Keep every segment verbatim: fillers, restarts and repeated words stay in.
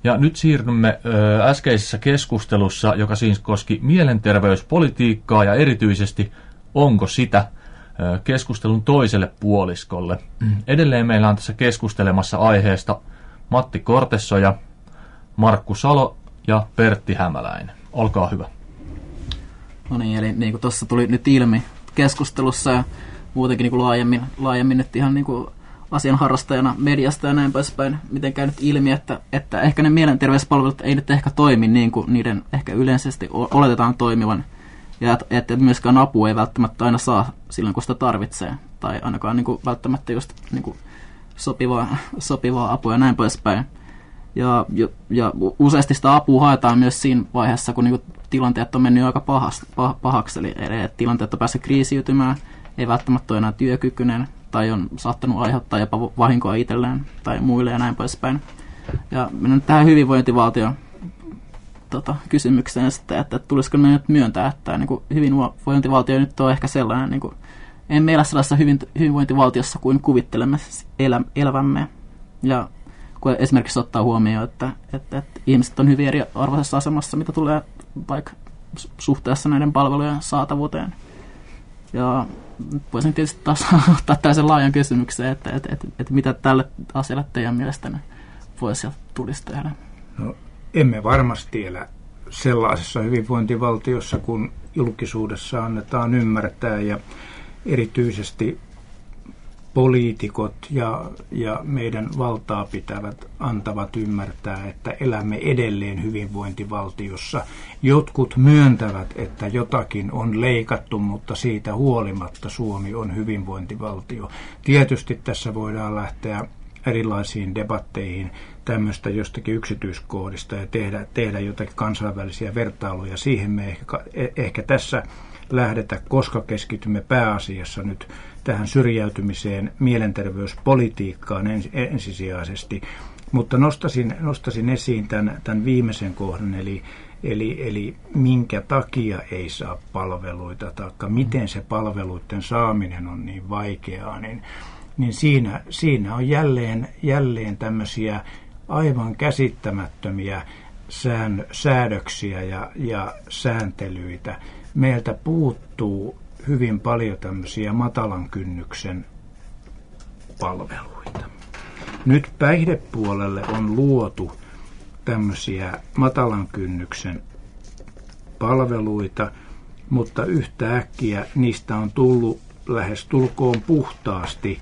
Ja nyt siirrymme ö, äskeisessä keskustelussa, joka siis koski mielenterveyspolitiikkaa ja erityisesti onko sitä ö, keskustelun toiselle puoliskolle. Edelleen meillä on tässä keskustelemassa aiheesta Matti Kortesoja, Markku Salo ja Pertti Hämäläinen. Olkaa hyvä. No niin, eli niin kuin tuossa tuli nyt ilmi keskustelussa ja muutenkin niin kuin laajemmin, laajemmin nyt ihan niin kuin asianharrastajana mediasta ja näin poispäin, miten käy nyt ilmi, että, että ehkä ne mielenterveyspalvelut ei nyt ehkä toimi niin kuin niiden ehkä yleisesti oletetaan toimivan, ja että myöskään apua ei välttämättä aina saa silloin, kun sitä tarvitsee, tai ainakaan niin kuin välttämättä just niin kuin sopivaa, sopivaa apua ja näin poispäin. Ja, ja useasti sitä apua haetaan myös siinä vaiheessa, kun niin kuin tilanteet on mennyt aika pahas, pah, pahaksi, eli, eli tilanteet on päässyt kriisiytymään, ei välttämättä ole enää työkykyinen, tai on saattanut aiheuttaa jopa vahinkoa itselleen tai muille ja näin poispäin. Ja mennään tähän hyvinvointivaltion tota, kysymykseen sitten, että, että tulisiko me nyt myöntää, että niin kuin hyvinvointivaltio nyt on ehkä sellainen, niin kuin, emme elä sellaisessa hyvin, hyvinvointivaltiossa kuin kuvittelemme elä, elävämme. Ja kun esimerkiksi ottaa huomioon, että, että, että ihmiset on hyvin eriarvoisessa asemassa, mitä tulee vaikka suhteessa näiden palvelujen saatavuuteen. Ja voisin tietysti taas ottaa tällaisen laajan kysymyksen, että, että, että, että mitä tälle asialle teidän mielestänne voisi ja tulisi tehdä? No, emme varmasti elä sellaisessa hyvinvointivaltiossa, kun julkisuudessa annetaan ymmärtää, ja erityisesti poliitikot ja, ja meidän valtaa pitävät antavat ymmärtää, että elämme edelleen hyvinvointivaltiossa. Jotkut myöntävät, että jotakin on leikattu, mutta siitä huolimatta Suomi on hyvinvointivaltio. Tietysti tässä voidaan lähteä erilaisiin debatteihin tämmöistä jostakin yksityiskohdista ja tehdä, tehdä jotakin kansainvälisiä vertailuja. Siihen me ehkä, ehkä tässä lähdetä, koska keskitymme pääasiassa nyt tähän syrjäytymiseen, mielenterveyspolitiikkaan ens, ensisijaisesti. Mutta nostasin, nostasin esiin tämän, tämän viimeisen kohdan, eli, eli, eli minkä takia ei saa palveluita, tai miten se palveluiden saaminen on niin vaikeaa, niin, niin siinä, siinä on jälleen, jälleen tämmöisiä aivan käsittämättömiä sään, säädöksiä ja, ja sääntelyitä. Meiltä puuttuu hyvin paljon tämmöisiä matalan kynnyksen palveluita. Nyt päihdepuolelle on luotu tämmöisiä matalan kynnyksen palveluita, mutta yhtäkkiä niistä on tullut lähes tulkoon puhtaasti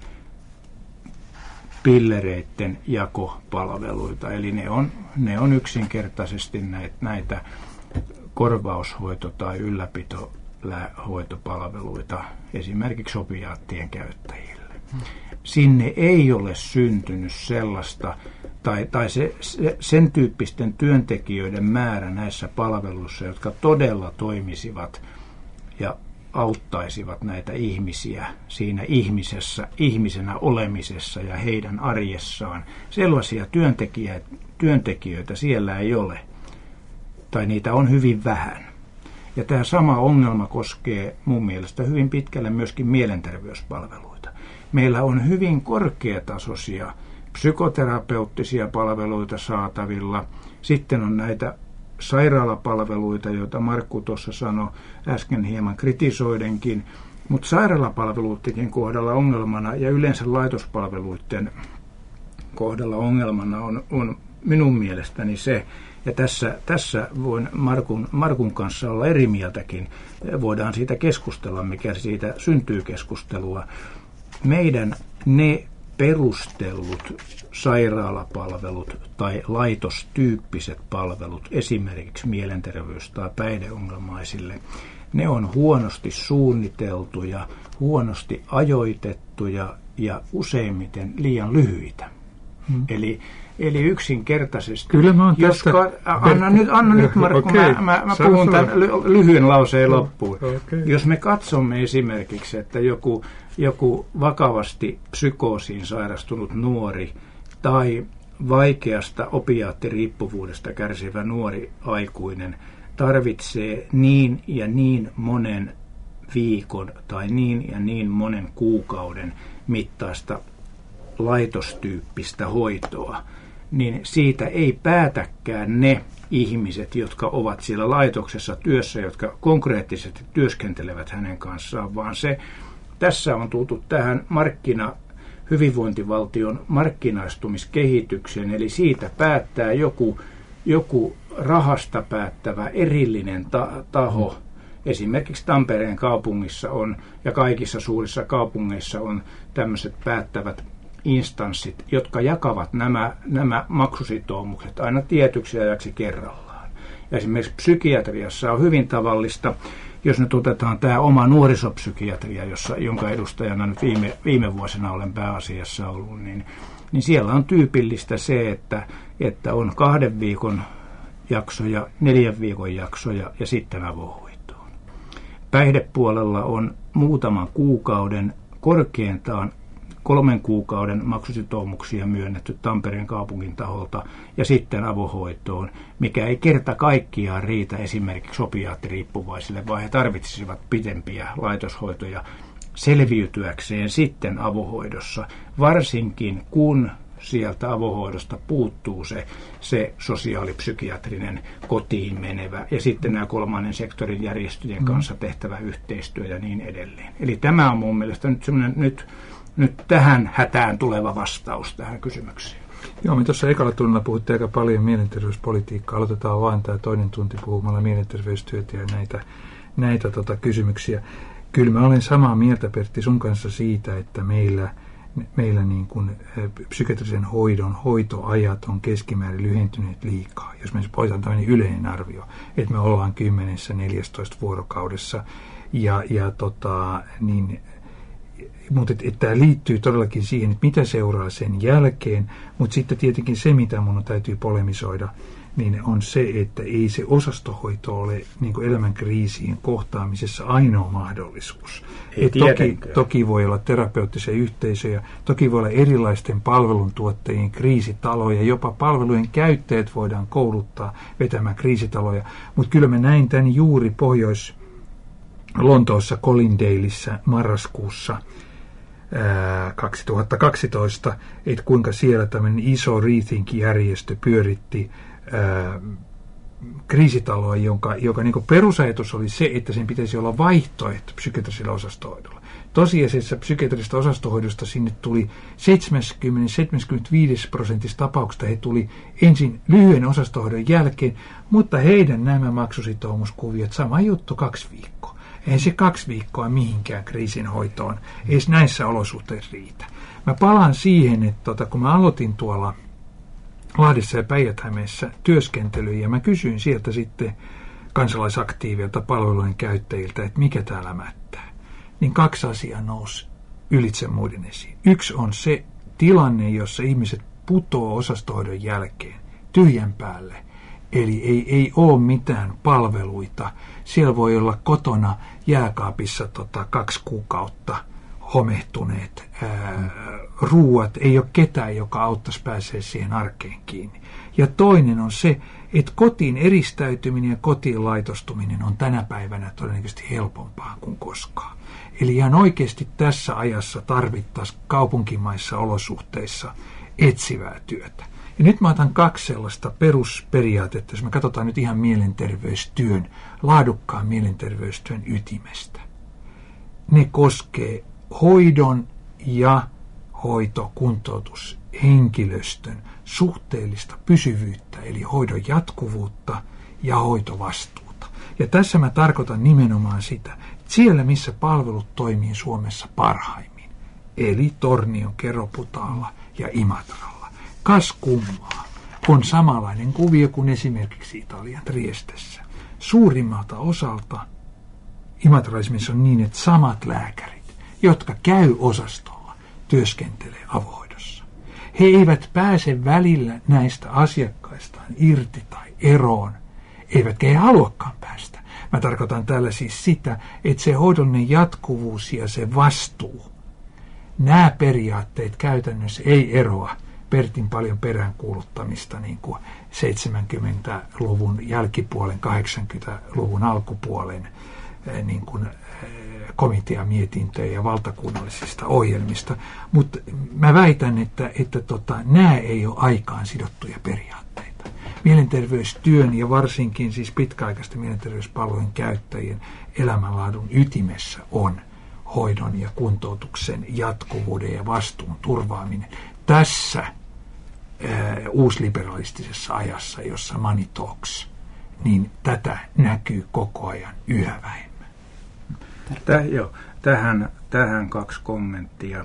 pillereiden jakopalveluita. Eli ne on, ne on yksinkertaisesti näitä, näitä korvaushoito- tai ylläpitohoitopalveluita esimerkiksi opiaattien käyttäjille. Sinne ei ole syntynyt sellaista, tai, tai se, se, sen tyyppisten työntekijöiden määrä näissä palveluissa, jotka todella toimisivat ja auttaisivat näitä ihmisiä siinä ihmisessä, ihmisenä olemisessa ja heidän arjessaan. Sellaisia työntekijöitä, työntekijöitä siellä ei ole, tai niitä on hyvin vähän. Ja tämä sama ongelma koskee mun mielestä hyvin pitkälle myöskin mielenterveyspalveluita. Meillä on hyvin korkeatasoisia psykoterapeuttisia palveluita saatavilla. Sitten on näitä sairaalapalveluita, joita Markku tuossa sanoi äsken hieman kritisoidenkin. Mutta sairaalapalveluidenkin kohdalla ongelmana ja yleensä laitospalveluiden kohdalla ongelmana on, on minun mielestäni se, ja tässä, tässä voin Markun, Markun kanssa olla eri mieltäkin. Voidaan siitä keskustella, mikä siitä syntyy keskustelua. Meidän ne perustellut sairaalapalvelut tai laitostyyppiset palvelut, esimerkiksi mielenterveys- tai päihdeongelmaisille, ne on huonosti suunniteltuja, huonosti ajoitettuja ja useimmiten liian lyhyitä. Hmm. Eli Eli yksinkertaisesti. Kyllä mä oon jos tästä... ka- anna nyt, anna nyt Markku, okay. mä, mä, mä puhun tämän ly- lyhyen lauseen loppuun. Okay. Jos me katsomme esimerkiksi, että joku, joku vakavasti psykoosiin sairastunut nuori tai vaikeasta opiaattiriippuvuudesta kärsivä nuori aikuinen tarvitsee niin ja niin monen viikon tai niin ja niin monen kuukauden mittaista laitostyyppistä hoitoa, niin siitä ei päätäkään ne ihmiset, jotka ovat siellä laitoksessa työssä, jotka konkreettisesti työskentelevät hänen kanssaan, vaan se, tässä on tultu tähän markkina, hyvinvointivaltion markkinaistumiskehitykseen, eli siitä päättää joku, joku rahasta päättävä erillinen ta- taho. Esimerkiksi Tampereen kaupungissa on, ja kaikissa suurissa kaupungeissa on tämmöiset päättävät instanssit, jotka jakavat nämä, nämä maksusitoumukset aina tietyksi ajaksi kerrallaan. Ja esimerkiksi psykiatriassa on hyvin tavallista, jos nyt otetaan tämä oma nuorisopsykiatria, jossa, jonka edustajana nyt viime, viime vuosina olen pääasiassa ollut, niin, niin siellä on tyypillistä se, että, että on kahden viikon jaksoja, neljän viikon jaksoja ja sitten avohoitoon. Päihdepuolella on muutaman kuukauden, korkeintaan kolmen kuukauden maksusitoumuksia myönnetty Tampereen kaupungin taholta ja sitten avohoitoon, mikä ei kerta kaikkiaan riitä esimerkiksi opiaattiriippuvaisille, vaan he tarvitsisivat pidempiä laitoshoitoja selviytyäkseen sitten avohoidossa, varsinkin kun sieltä avohoidosta puuttuu se, se sosiaalipsykiatrinen kotiin menevä ja sitten nämä kolmannen sektorin järjestöjen kanssa tehtävä yhteistyö ja niin edelleen. Eli tämä on mun mielestä nyt semmoinen nyt Nyt tähän hätään tuleva vastaus tähän kysymykseen. Joo, me tuossa ekalla tunnilla puhuttiin aika paljon mielenterveyspolitiikkaa. Aloitetaan vain tämä toinen tunti puhumalla mielenterveystyötä ja näitä, näitä tota, kysymyksiä. Kyllä mä olen samaa mieltä, Pertti, sun kanssa siitä, että meillä, meillä niin kuin, psykiatrisen hoidon hoitoajat on keskimäärin lyhentyneet liikaa. Jos me otetaan tämmöinen yleinen arvio, että me ollaan kymmenessä neljästoista vuorokaudessa ja, ja tota, niin... Mutta tämä liittyy todellakin siihen, että mitä seuraa sen jälkeen, mutta sitten tietenkin se, mitä minun täytyy polemisoida, niin on se, että ei se osastohoito ole niin kuin elämän kriisien kohtaamisessa ainoa mahdollisuus. Et toki, toki voi olla terapeuttisia yhteisöjä, toki voi olla erilaisten palveluntuottajien kriisitaloja, jopa palvelujen käyttäjät voidaan kouluttaa vetämään kriisitaloja, mutta kyllä mä näin tämän juuri Pohjois- Lontoossa Colindaleissa marraskuussa kaksituhattakaksitoista, että kuinka siellä tämmöinen iso Rethink-järjestö pyöritti ää, kriisitaloa, jonka, joka niin kuin perusajatus oli se, että sen pitäisi olla vaihtoehto psykiatrisella osastohoidolla. Tosiasiassa psykiatrisesta osastohoidosta sinne tuli seitsemänkymmentä seitsemänkymmentäviisi prosentissa tapauksista he tuli ensin lyhyen osastohoidon jälkeen, mutta heidän nämä maksusitoumuskuviot, sama juttu kaksi viikkoa. Ei se kaksi viikkoa mihinkään kriisinhoitoon, ei näissä olosuhteissa riitä. Mä palaan siihen, että tota, kun mä aloitin tuolla Lahdessa ja Päijät-Hämeessä työskentelyyn, ja mä kysyin sieltä sitten kansalaisaktiivilta palvelujen käyttäjiltä, että mikä täällä mättää, niin kaksi asiaa nousi ylitse muiden esiin. Yksi on se tilanne, jossa ihmiset putoo osastohoidon jälkeen tyhjän päälle, eli ei, ei ole mitään palveluita. Siellä voi olla kotona jääkaapissa tota, kaksi kuukautta homehtuneet ää, ruuat. Ei ole ketään, joka auttaisi pääsee siihen arkeen kiinni. Ja toinen on se, että kotiin eristäytyminen ja kotiin laitostuminen on tänä päivänä todennäköisesti helpompaa kuin koskaan. Eli ihan oikeasti tässä ajassa tarvittaisiin kaupunkimaissa olosuhteissa etsivää työtä. Ja nyt mä otan kaksi sellaista perusperiaatetta, jos me katsotaan nyt ihan mielenterveystyön, laadukkaan mielenterveystyön ytimestä. Ne koskee hoidon ja hoitokuntoutushenkilöstön suhteellista pysyvyyttä, eli hoidon jatkuvuutta ja hoitovastuuta. Ja tässä mä tarkoitan nimenomaan sitä, että siellä missä palvelut toimii Suomessa parhaimmin, eli Tornion, Keroputaalla ja Imatralla. Kas kummaa, on samanlainen kuvio kuin esimerkiksi Italian Triestessä. Suurimmalta osalta imatralaisissa on niin, että samat lääkärit, jotka käy osastolla, työskentelee avohoidossa. He eivät pääse välillä näistä asiakkaistaan irti tai eroon, eivätkä he haluakaan päästä. Mä tarkoitan tällä siis sitä, että se hoidollinen jatkuvuus ja se vastuu, nämä periaatteet käytännössä ei eroa Pertin paljon peräänkuuluttamista niin kuin seitsemänkymmentäluvun jälkipuolen, kahdeksankymmentäluvun alkupuolen niin kuin komiteamietintöjä ja valtakunnallisista ohjelmista, mutta mä väitän, että, että tota, nämä ei ole aikaan sidottuja periaatteita. Mielenterveystyön ja varsinkin siis pitkäaikaisten mielenterveyspalvelujen käyttäjien elämänlaadun ytimessä on hoidon ja kuntoutuksen jatkuvuuden ja vastuun turvaaminen. Tässä ää, uusliberalistisessa ajassa, jossa money talks, niin tätä näkyy koko ajan yhä vähemmän. Täh, jo, tähän, tähän kaksi kommenttia.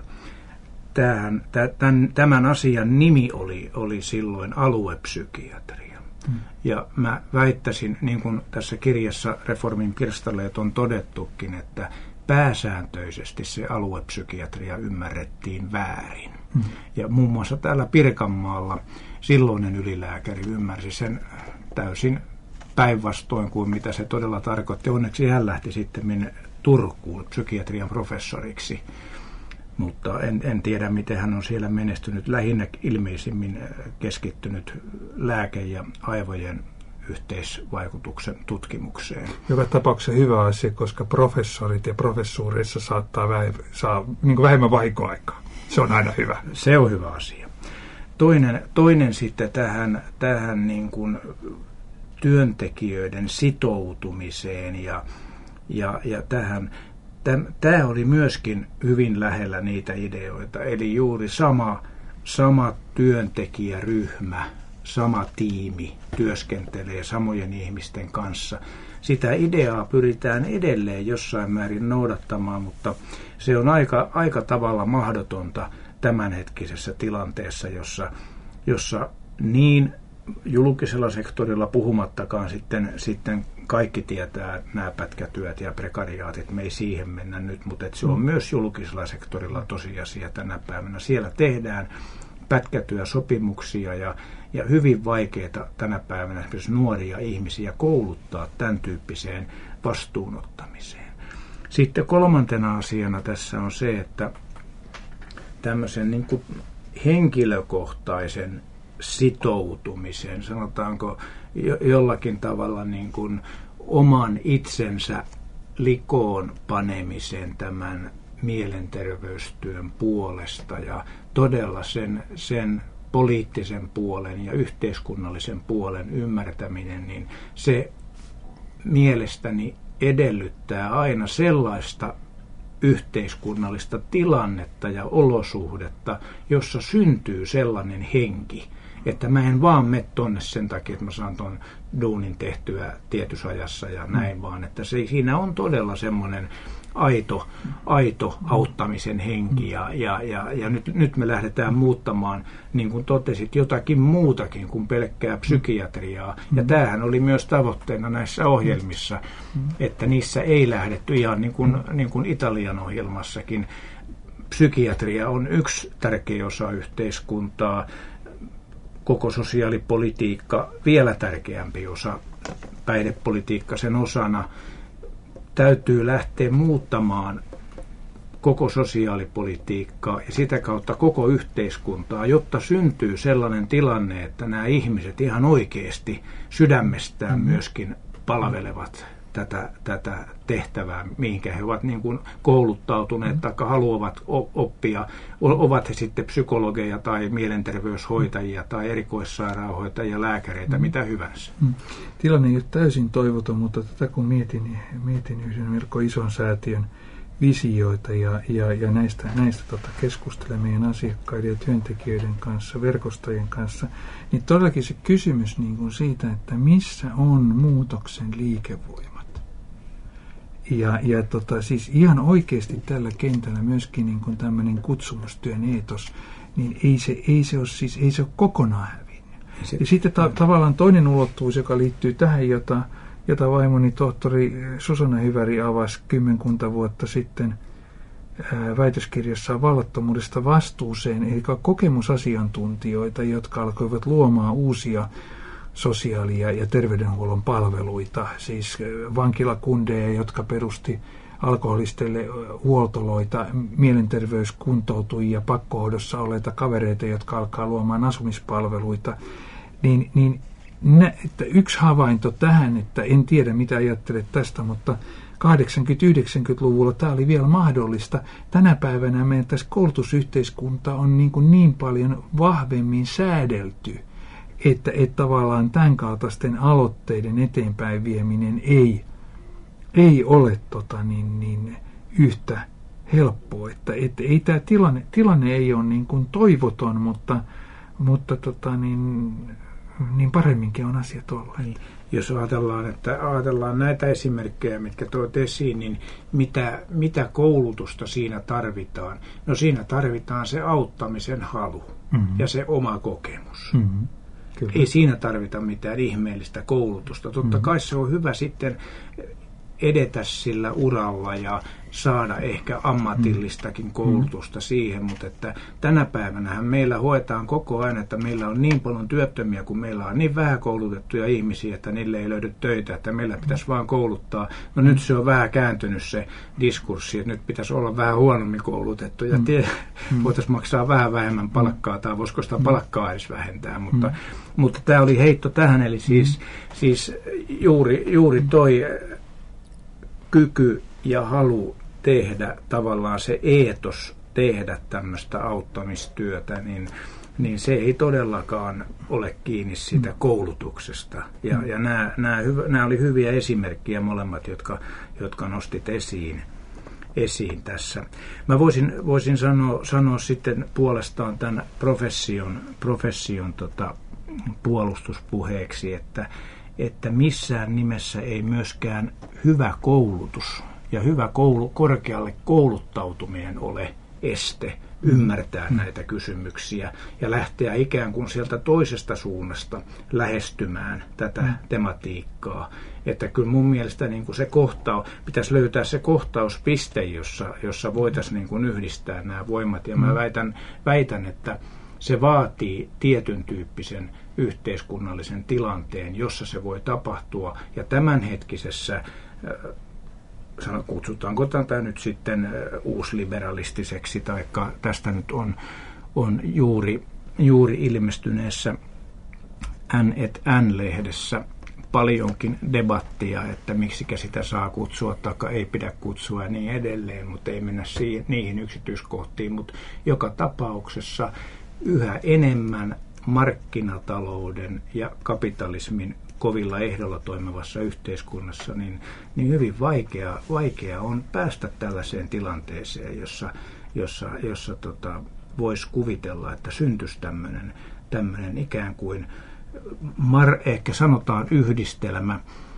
Tähän, tämän, tämän asian nimi oli, oli silloin aluepsykiatria. Hmm. Ja mä väittäisin, niin kuin tässä kirjassa Reformin pirstaleet on todettukin, että pääsääntöisesti se aluepsykiatria ymmärrettiin väärin. Hmm. Ja muun muassa täällä Pirkanmaalla silloinen ylilääkäri ymmärsi sen täysin päinvastoin kuin mitä se todella tarkoitti. Onneksi hän lähti sitten Turkuun psykiatrian professoriksi, mutta en, en tiedä, miten hän on siellä menestynyt. Lähinnä ilmeisimmin keskittynyt lääke- ja aivojen yhteisvaikutuksen tutkimukseen. Joka tapauksessa hyvä asia, koska professorit ja professuureissa saattaa vähe, saa niin kuin vähemmän vaikoaikaa. Se on aina hyvä. Se on hyvä asia. Toinen, toinen sitten tähän, tähän niin kuin työntekijöiden sitoutumiseen ja, ja, ja tähän. Tämä oli myöskin hyvin lähellä niitä ideoita, eli juuri sama, sama työntekijäryhmä, sama tiimi työskentelee samojen ihmisten kanssa. Sitä ideaa pyritään edelleen jossain määrin noudattamaan, mutta se on aika, aika tavalla mahdotonta tämänhetkisessä tilanteessa, jossa, jossa niin julkisella sektorilla puhumattakaan sitten, sitten kaikki tietää nämä pätkätyöt ja prekariaatit, me ei siihen mennä nyt, mutta se on myös julkisella sektorilla tosiasia tänä päivänä. Siellä tehdään pätkätyösopimuksia ja, ja hyvin vaikeita tänä päivänä esimerkiksi nuoria ihmisiä kouluttaa tämän tyyppiseen vastuunottamiseen. Sitten kolmantena asiana tässä on se, että tämmöisen niin kuin henkilökohtaisen sitoutumisen, sanotaanko jo, jollakin tavalla niin kuin oman itsensä likoon panemisen tämän mielenterveystyön puolesta ja todella sen, sen poliittisen puolen ja yhteiskunnallisen puolen ymmärtäminen, niin se mielestäni edellyttää aina sellaista yhteiskunnallista tilannetta ja olosuhdetta, jossa syntyy sellainen henki, että mä en vaan mene tonne sen takia, että mä saan ton duunin tehtyä tietyssä ajassa ja näin, mm. vaan että se, siinä on todella semmoinen aito, aito auttamisen henki ja, ja, ja, ja nyt, nyt me lähdetään muuttamaan, niin kuin totesit, jotakin muutakin kuin pelkkää psykiatriaa. Mm. Ja tämähän oli myös tavoitteena näissä ohjelmissa, mm. että niissä ei lähdetty ihan niin kuin, niin kuin Italian ohjelmassakin. Psykiatria on yksi tärkeä osa yhteiskuntaa, koko sosiaalipolitiikka vielä tärkeämpi osa, päihdepolitiikka sen osana. Täytyy lähteä muuttamaan koko sosiaalipolitiikkaa ja sitä kautta koko yhteiskuntaa, jotta syntyy sellainen tilanne, että nämä ihmiset ihan oikeasti sydämestään myöskin palvelevat tätä, tätä tehtävää, mihinkä he ovat niin kuin kouluttautuneet tai haluavat oppia, ovat he sitten psykologeja tai mielenterveyshoitajia tai erikoissairaanhoitajia, lääkäreitä, mm. mitä hyvänsä. Mm. Tilanne ei ole täysin toivoton, mutta tätä kun mietin, niin mietin yhden Mirko Ison säätiön visioita ja, ja, ja näistä, näistä tota, keskustelemien asiakkaiden ja työntekijöiden kanssa, verkostojen kanssa, niin todellakin se kysymys niin kuin siitä, että missä on muutoksen liikevoimat. Ja, ja tota, siis ihan oikeasti tällä kentällä myöskin niin kuin tämmöinen kutsumustyön eetos, niin ei se, ei se ole, siis, ei se ole kokonaan hävinnyt. Se, ja sitten ta- tavallaan toinen ulottuvuus, joka liittyy tähän, jota jota vaimoni tohtori Susanna Hyväri avasi kymmenkunta vuotta sitten ää, väitöskirjassaan vallattomuudesta vastuuseen, eli kokemusasiantuntijoita, jotka alkoivat luomaan uusia sosiaali- ja terveydenhuollon palveluita, siis vankilakundeja, jotka perusti alkoholistille huoltoloita, mielenterveyskuntoutujia, pakkohoidossa olleita kavereita, jotka alkaa luomaan asumispalveluita, niin, niin nä, että yksi havainto tähän, että en tiedä mitä ajattelet tästä, mutta kahdeksankymmentä-yhdeksänkymmentäluvulla tämä oli vielä mahdollista. Tänä päivänä meidän tässä koulutusyhteiskunta on niin, kuin niin paljon vahvemmin säädelty, että, että tavallaan tämän kaltaisten aloitteiden eteenpäin vieminen ei, ei ole tota, niin, niin, yhtä helppoa. Että, että ei tämä tilanne, tilanne ei ole niin kuin toivoton, mutta, mutta tota, niin, niin paremminkin on asiat olleet. Jos ajatellaan, että ajatellaan näitä esimerkkejä, mitkä toit esiin, niin mitä, mitä koulutusta siinä tarvitaan? No siinä tarvitaan se auttamisen halu mm-hmm. ja se oma kokemus. Mm-hmm. Kyllä. Ei siinä tarvita mitään ihmeellistä koulutusta. Totta mm-hmm. kai se on hyvä sitten edetä sillä uralla ja saada ehkä ammatillistakin koulutusta mm. siihen, mutta että tänä päivänähän meillä hoetaan koko ajan, että meillä on niin paljon työttömiä, kun meillä on niin vähän koulutettuja ihmisiä, että niille ei löydy töitä, että meillä pitäisi vaan kouluttaa. No nyt se on vähän kääntynyt se diskurssi, että nyt pitäisi olla vähän huonommin koulutettu ja tie, mm. voitaisiin maksaa vähän vähemmän palkkaa tai voisiko sitä palkkaa edes vähentää, mutta, mm. mutta tämä oli heitto tähän, eli siis, mm. siis juuri, juuri toi kyky ja halu tehdä tavallaan se eetos tehdä tämmöistä auttamistyötä, niin, niin se ei todellakaan ole kiinni siitä koulutuksesta. Ja, ja nämä, nämä, nämä oli hyviä esimerkkejä molemmat, jotka, jotka nostit esiin, esiin tässä. Mä voisin, voisin sanoa, sanoa sitten puolestaan tämän profession, profession tota, puolustuspuheeksi, että että missään nimessä ei myöskään hyvä koulutus ja hyvä koulu, korkealle kouluttautuminen ole este ymmärtää mm. näitä kysymyksiä ja lähteä ikään kuin sieltä toisesta suunnasta lähestymään tätä mm. tematiikkaa. Että kyllä mun mielestä niin kuin se kohtaus, pitäisi löytää se kohtauspiste, jossa, jossa voitaisiin niin kuin yhdistää nämä voimat. Ja mä mm. väitän, väitän, että se vaatii tietyn tyyppisen yhteiskunnallisen tilanteen, jossa se voi tapahtua. Ja tämänhetkisessä, kutsutaanko tätä nyt sitten uusliberalistiseksi, tai tästä nyt on, on juuri, juuri ilmestyneessä N et N-lehdessä paljonkin debattia, että miksikä sitä saa kutsua tai ei pidä kutsua ja niin edelleen, mutta ei mennä siihen, niihin yksityiskohtiin. Mutta joka tapauksessa yhä enemmän markkinatalouden ja kapitalismin kovilla ehdolla toimivassa yhteiskunnassa, niin, niin hyvin vaikea, vaikea on päästä tällaiseen tilanteeseen, jossa, jossa, jossa tota, voisi kuvitella, että syntyisi tämmöinen, tämmöinen ikään kuin, mar, ehkä sanotaan yhdistelmä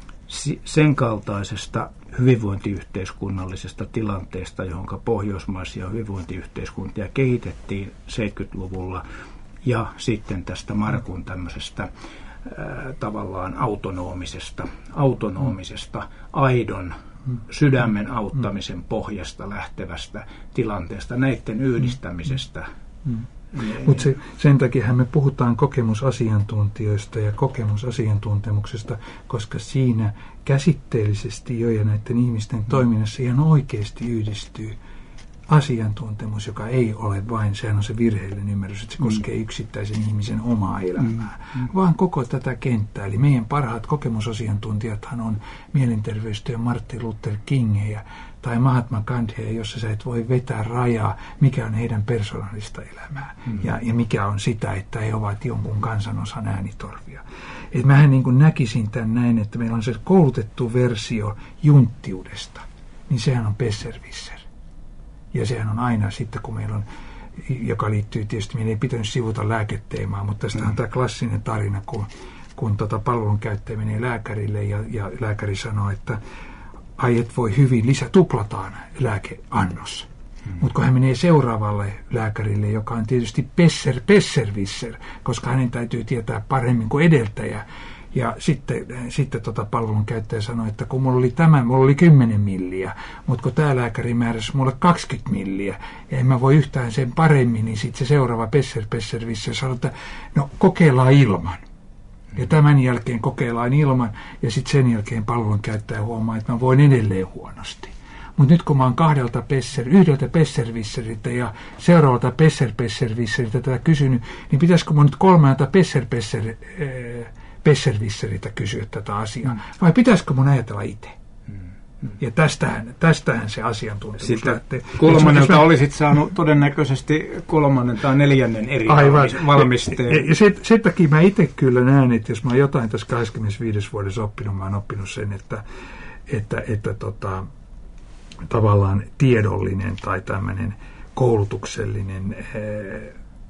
sen kaltaisesta hyvinvointiyhteiskunnallisesta tilanteesta, johon pohjoismaisia hyvinvointiyhteiskuntia kehitettiin seitsemänkymmentäluvulla, ja sitten tästä Markun tämmöisestä ää, tavallaan autonomisesta, autonomisesta, aidon sydämen auttamisen pohjasta lähtevästä tilanteesta, näiden yhdistämisestä. Mm. Mutta se, sen takia me puhutaan kokemusasiantuntijoista ja kokemusasiantuntemuksesta, koska siinä käsitteellisesti jo ja näiden ihmisten toiminnassa ihan oikeasti yhdistyy asiantuntemus, joka ei ole vain, sehän on se virheellinen ymmärrys, että se mm. koskee yksittäisen ihmisen omaa elämää, mm. vaan koko tätä kenttää. Eli meidän parhaat kokemusasiantuntijathan on mielenterveystyön Martin Luther Kingia tai Mahatma Gandhia, jossa sä et voi vetää rajaa, mikä on heidän persoonallista elämää mm. ja, ja mikä on sitä, että he ovat jonkun kansanosan äänitorvia. Et mähän niin kuin näkisin tämän näin, että meillä on se koulutettu versio junttiudesta, niin sehän on besserwisser. Ja sehän on aina sitten, kun meillä on, joka liittyy tietysti, meidän ei pitänyt sivuta lääketeemaa, mutta tästä on mm. tämä klassinen tarina, kun, kun tota palvelunkäyttäjä menee lääkärille ja, ja lääkäri sanoo, että ai et voi hyvin, lisä tuplataan lääkeannos. Mm. Mutta kun hän menee seuraavalle lääkärille, joka on tietysti pesser, pesservisser, koska hänen täytyy tietää paremmin kuin edeltäjä. Ja sitten, sitten tota palvelun käyttäjä sanoi, että kun mulla oli tämä, mulla oli kymmenen milliä, mutta kun tämä lääkäri määräsi mulle kaksikymmentä milliä, ja en mä voi yhtään sen paremmin, niin sitten se seuraava pesser, pesservisser sanoi, että no kokeillaan ilman. Ja tämän jälkeen kokeillaan ilman, ja sitten sen jälkeen palvelun käyttäjä huomaa, että mä voin edelleen huonosti. Mutta nyt kun mä oon kahdelta pesser, yhdeltä pesservisseriltä ja seuraavalta pesser-pesservisseriltä tätä kysynyt, niin pitäisikö mä nyt kolmelta pesser-pesser besserwisseriltä kysyä tätä asiaa, mm. vai pitäisikö mun ajatella itse? Mm. Ja tästähän, tästähän se asiantuntemus lähtee. Kolmannelta mä... olisit saanut todennäköisesti kolmannen tai neljännen eri valmisteen. Ja, ja sen, sen takia mä itse kyllä näen, että jos mä oon jotain tässä kaksikymmentäviisi vuodessa oppinut, mä oon oppinut sen, että, että, että tota, tavallaan tiedollinen tai tämmöinen koulutuksellinen ee,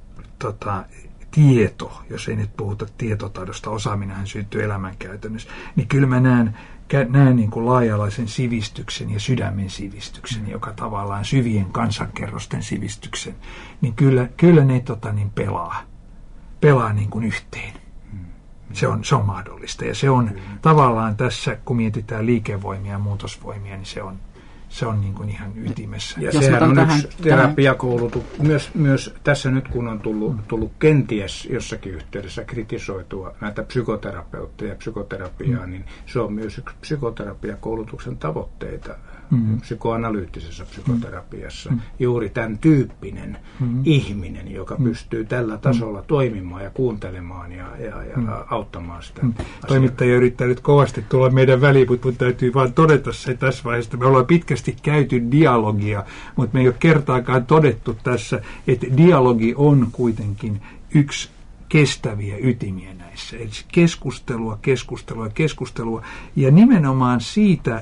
tota, tieto, jos ei nyt puhuta tietotaidosta, osaaminenhan syntyy elämänkäytännössä, niin kyllä mä näen, näen niin kuin laaja-alaisen sivistyksen ja sydämen sivistyksen, mm. joka tavallaan syvien kansankerrosten sivistyksen, niin kyllä, kyllä ne tota, niin pelaa, pelaa niin kuin yhteen. Mm. Se on, se on mahdollista ja se on mm. tavallaan tässä, kun mietitään liikevoimia ja muutosvoimia, niin se on Se on niin kuin ihan ytimessä. Ja jos sehän on tähän, yksi terapiakoulutus. Myös, myös tässä nyt, kun on tullut, tullut kenties jossakin yhteydessä kritisoitua näitä psykoterapeutteja ja psykoterapiaa, mm. niin se on myös yksi psykoterapiakoulutuksen tavoitteita mm. psykoanalyyttisessä psykoterapiassa. Mm. Juuri tämän tyyppinen mm. ihminen, joka mm. pystyy tällä tasolla mm. toimimaan ja kuuntelemaan ja, ja, ja mm. auttamaan sitä. Mm. Toimittaja yrittää nyt kovasti tulla meidän väliin, mutta täytyy vaan todeta se tässä vaiheessa. Me ollaan pitkästi käyty dialogia, mutta me ei ole kertaakaan todettu tässä, että dialogi on kuitenkin yksi kestäviä ytimiä näissä. Eli keskustelua, keskustelua, keskustelua. Ja nimenomaan siitä,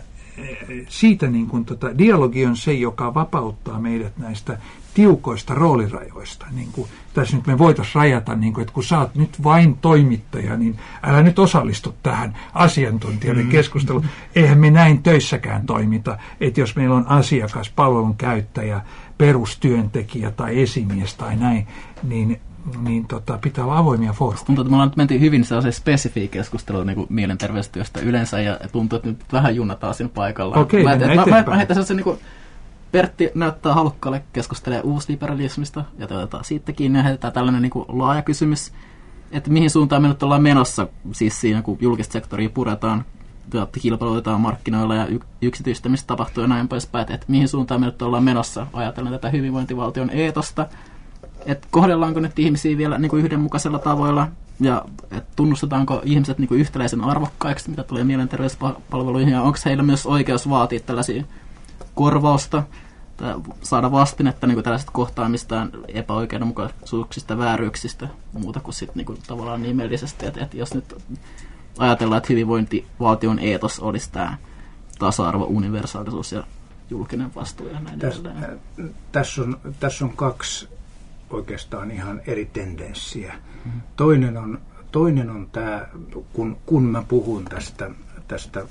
siitä niin kuin tota, dialogi on se, joka vapauttaa meidät näistä tiukoista roolirajoista. Niin kuin tässä nyt me voitaisiin rajata, niin kuin, että kun sä oot nyt vain toimittaja, niin älä nyt osallistu tähän asiantuntijoiden keskusteluun. Eihän me näin töissäkään toimita, että jos meillä on asiakas, palvelun käyttäjä, perustyöntekijä tai esimies tai näin, niin niin tota, pitää olla avoimia foorumeja. Tuntuu, että me ollaan nyt mentiin hyvin sellaiseen spesifiin keskusteluun niin mielenterveystyöstä yleensä, ja tuntuu, että nyt vähän junnataan siinä paikalla. Okei, mä, mennään mä, eteenpäin. Mä, mä heitän sellaisen, niin kuin Pertti näyttää halukkaalle keskustelemaan uusliberalismista, ja otetaan siitä kiinni, ja heitetään tällainen niin kuin laaja kysymys, että mihin suuntaan me nyt ollaan menossa, siis siinä, kun julkista sektoria puretaan, kilpailutetaan markkinoilla ja yksityistämistä tapahtuu ja näin poispäin, että mihin suuntaan me nyt ollaan menossa, ajatellen tätä hyvinvointivaltion eetosta, että kohdellaanko nyt ihmisiä vielä niin kuin yhdenmukaisella tavoilla ja että tunnustetaanko ihmiset niin kuin yhtäläisen arvokkaiksi, mitä tulee mielenterveyspalveluihin, ja onko heillä myös oikeus vaatia tällaisia korvausta tai saada vastinetta niin kuin tällaisista kohtaamistaan epäoikeudenmukaisuuksista, vääryyksistä, muuta kuin sitten niin kuin tavallaan nimellisesti, että, että jos nyt ajatellaan, että hyvinvointivaltion eetos olisi tämä tasa-arvo, universaalisuus ja julkinen vastuu ja näin Täs, edelleen. Tässä on, tässä on kaksi oikeastaan ihan eri tendenssiä. Mm-hmm. Toinen on, toinen on tämä, kun, kun mä puhun tästä, tästä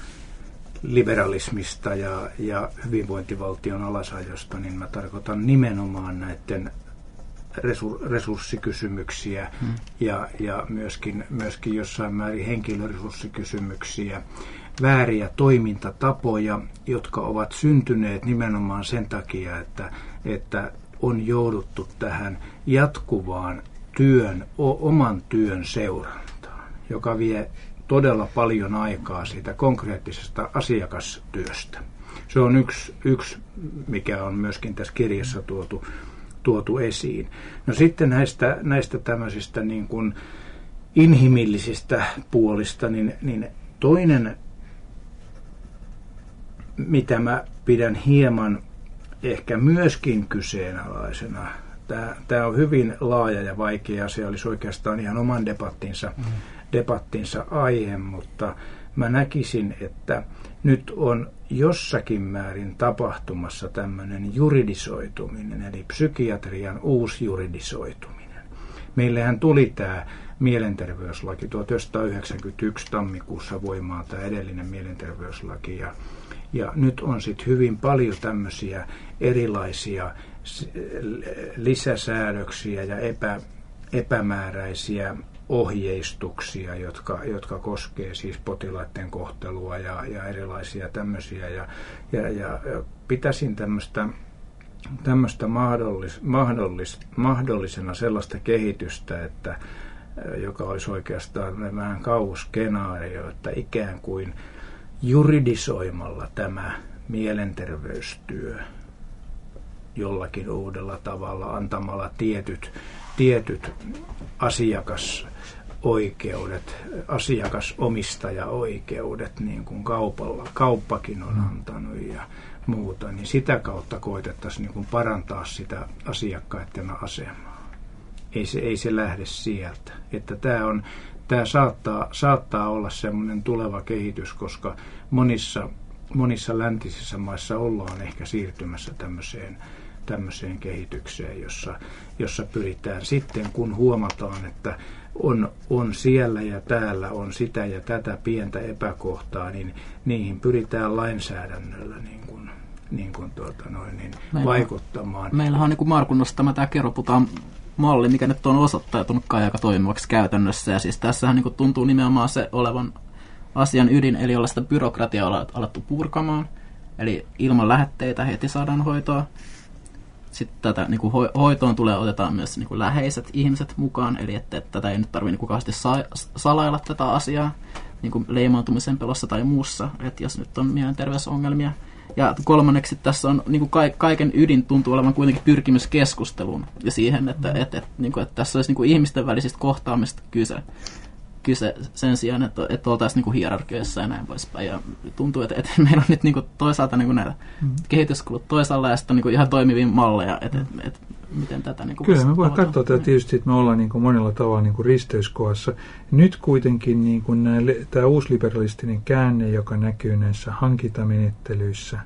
liberalismista ja, ja hyvinvointivaltion alasajosta, niin mä tarkoitan nimenomaan näiden resurssikysymyksiä mm. ja, ja myöskin, myöskin jossain määrin henkilöresurssikysymyksiä, vääriä toimintatapoja, jotka ovat syntyneet nimenomaan sen takia, että, että on jouduttu tähän jatkuvaan työn, o, oman työn seurantaan, joka vie todella paljon aikaa siitä konkreettisesta asiakastyöstä. Se on yksi, yksi mikä on myöskin tässä kirjassa tuotu, tuotu esiin. No sitten näistä, näistä tämmöisistä niin kuin inhimillisistä puolista, niin, niin toinen, mitä mä pidän hieman ehkä myöskin kyseenalaisena, tämä, tämä on hyvin laaja ja vaikea asia, olisi oikeastaan ihan oman debattinsa, mm. debattinsa aihe, mutta mä näkisin, että nyt on jossakin määrin tapahtumassa tämmöinen juridisoituminen, eli psykiatrian uusjuridisoituminen. Meillähän tuli tämä mielenterveyslaki tuhatyhdeksänsataayhdeksänkymmentäyksi tammikuussa voimaan, tämä edellinen mielenterveyslaki, ja, ja nyt on sitten hyvin paljon tämmöisiä erilaisia lisäsäädöksiä ja epä, epämääräisiä ohjeistuksia, jotka, jotka koskee siis potilaiden kohtelua ja, ja erilaisia tämmöisiä. Ja, ja, ja pitäisin tämmöistä, tämmöistä mahdollis, mahdollis, mahdollisena sellaista kehitystä, että, joka olisi oikeastaan vähän kauhuskenaario, että ikään kuin juridisoimalla tämä mielenterveystyö jollakin uudella tavalla, antamalla tietyt, tietyt asiakas oikeudet, asiakasomistajaoikeudet, niin kuin kaupalla, kauppakin on antanut ja muuta, niin sitä kautta koitettaisiin niin kuin parantaa sitä asiakkaiden asemaa. Ei se, ei se lähde sieltä. Että tämä, on, tämä saattaa, saattaa olla semmoinen tuleva kehitys, koska monissa, monissa läntisissä maissa ollaan ehkä siirtymässä tämmöiseen, tämmöiseen kehitykseen, jossa, jossa pyritään sitten, kun huomataan, että on, on siellä ja täällä on sitä ja tätä pientä epäkohtaa, niin niihin pyritään lainsäädännöllä niin kuin, niin kuin tuota noin, niin Meillä, vaikuttamaan. Meillähän on niin kuin Markun nostama tämä Keroputaan malli, mikä nyt on osoittautunut kai aika toimivaksi käytännössä. Ja siis tässähän niin kuin tuntuu nimenomaan se olevan asian ydin, eli olla sitä byrokratiaa alettu purkamaan. Eli ilman lähetteitä heti saadaan hoitoa. Sitten tätä niin kuin hoitoon tulee otetaan myös niin kuin läheiset ihmiset mukaan, eli että, että tätä ei nyt tarvitse niin kauheasti sa- salailla tätä asiaa niin kuin leimaantumisen pelossa tai muussa, että jos nyt on mielenterveysongelmia. Ja kolmanneksi tässä on niin kuin kaiken ydin tuntuu olevan kuitenkin pyrkimys keskusteluun ja siihen, että, että, että, niin kuin, että tässä olisi niin kuin ihmisten välisistä kohtaamista kyse. kyse sen sijaan, että, että oltaisiin niin hierarkioissa ja näin poispäin. Ja tuntuu, että, että meillä on nyt niin kuin toisaalta niin kuin näitä mm. kehityskulut toisaalla ja sitten niin kuin ihan toimivia malleja, että, että, että miten tätä... Niin kuin Kyllä me voidaan katsoa tätä tietysti, että me ollaan niin kuin monella tavalla niin kuin risteyskohdassa. Nyt kuitenkin niin kuin nämä, tämä uusliberalistinen käänne, joka näkyy näissä hankintamenettelyissä,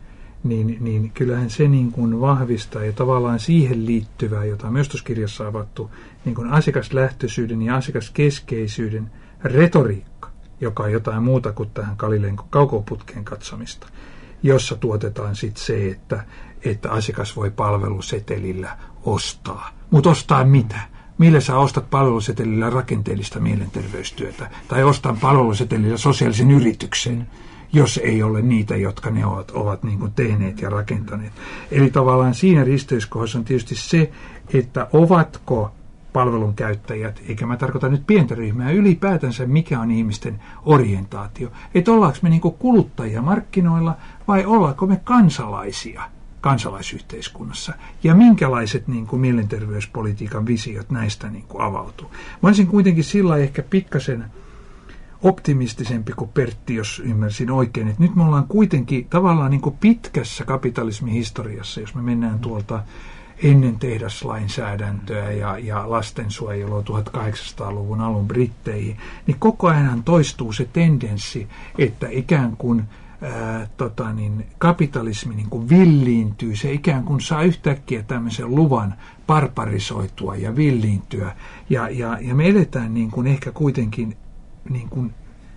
niin, niin kyllähän se niin kuin vahvistaa ja tavallaan siihen liittyvää, jota myös tuossa kirjassa on avattu, niin kuin asiakaslähtöisyyden ja asiakaskeskeisyyden retoriikka, joka on jotain muuta kuin tähän Galilean kaukoputkeen katsomista, jossa tuotetaan sitten se, että, että asiakas voi palvelusetelillä ostaa. Mutta ostaa mitä? Millä sä ostat palvelusetelillä rakenteellista mielenterveystyötä tai ostan palvelusetelillä sosiaalisen yrityksen, jos ei ole niitä, jotka ne ovat, ovat niin kuin tehneet ja rakentaneet. Eli tavallaan siinä risteyskohdassa on tietysti se, että ovatko palvelun käyttäjät, eikä mä tarkoita nyt pientä ryhmää, ylipäätänsä mikä on ihmisten orientaatio. Että ollaanko me niin kuin kuluttajia markkinoilla vai ollaanko me kansalaisia kansalaisyhteiskunnassa. Ja minkälaiset niin kuin mielenterveyspolitiikan visiot näistä niin kuin avautuu. Mä olisin kuitenkin sillä ehkä pikkasen optimistisempi kuin Pertti, jos ymmärsin oikein. Että nyt me ollaan kuitenkin tavallaan niin kuin pitkässä kapitalismin historiassa, jos me mennään tuolta ennen tehdaslainsäädäntöä ja, ja lastensuojelua tuhatkahdeksansataaluvun alun britteihin, niin koko ajan toistuu se tendenssi, että ikään kuin ää, tota niin, kapitalismi niin kuin villiintyy, se ikään kuin saa yhtäkkiä tämmöisen luvan barbarisoitua ja villiintyä. Ja, ja, ja me eletään niin kuin ehkä kuitenkin niin kuin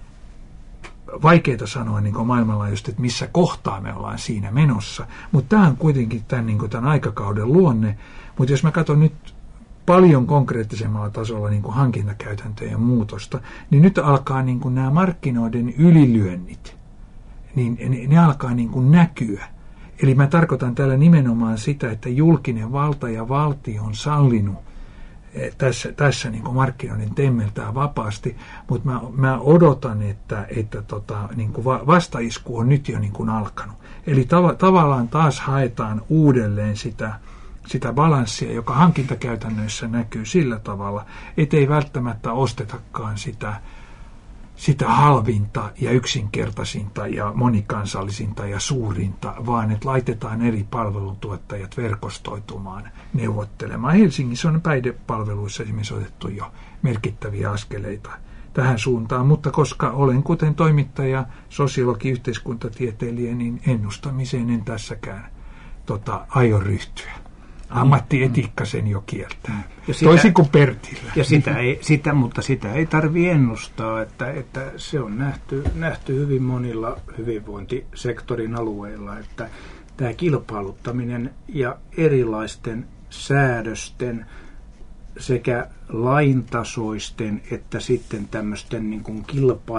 vaikeaa sanoa niin kuin maailmanlaajuisesti, että missä kohtaa me ollaan siinä menossa, mutta tämä on kuitenkin tämän, niin kuin tämän aikakauden luonne. Mutta jos mä katson nyt paljon konkreettisemmalla tasolla niin kuin hankintakäytäntöjen muutosta, niin nyt alkaa niin kuin nämä markkinoiden ylilyönnit, niin ne, ne alkaa niin kuin näkyä. Eli mä tarkoitan täällä nimenomaan sitä, että julkinen valta ja valtio on sallinut tässä, tässä niin kuin markkinoiden temmeltää vapaasti, mutta mä, mä odotan, että, että tota, niin kuin vastaisku on nyt jo niin kuin alkanut. Eli tav- tavallaan taas haetaan uudelleen sitä, sitä balanssia, joka hankintakäytännöissä näkyy sillä tavalla, ettei välttämättä ostetakaan sitä, sitä halvinta ja yksinkertaisinta ja monikansallisinta ja suurinta, vaan että laitetaan eri palveluntuottajat verkostoitumaan, neuvottelemaan. Helsingissä on päihdepalveluissa esimerkiksi otettu jo merkittäviä askeleita tähän suuntaan, mutta koska olen kuten toimittaja, sosiologi, yhteiskuntatieteilijä, niin ennustamiseen en tässäkään tota, aio ryhtyä. Ammattietiikka sen jo kieltää. Ja sitä, toisin kuin Pertillä. Ja sitä ei, sitä, mutta sitä ei tarvitse ennustaa, että, että se on nähty, nähty hyvin monilla hyvinvointisektorin alueilla, että tämä kilpailuttaminen ja erilaisten säädösten sekä laintasoisten että sitten tämmöisten niin kuin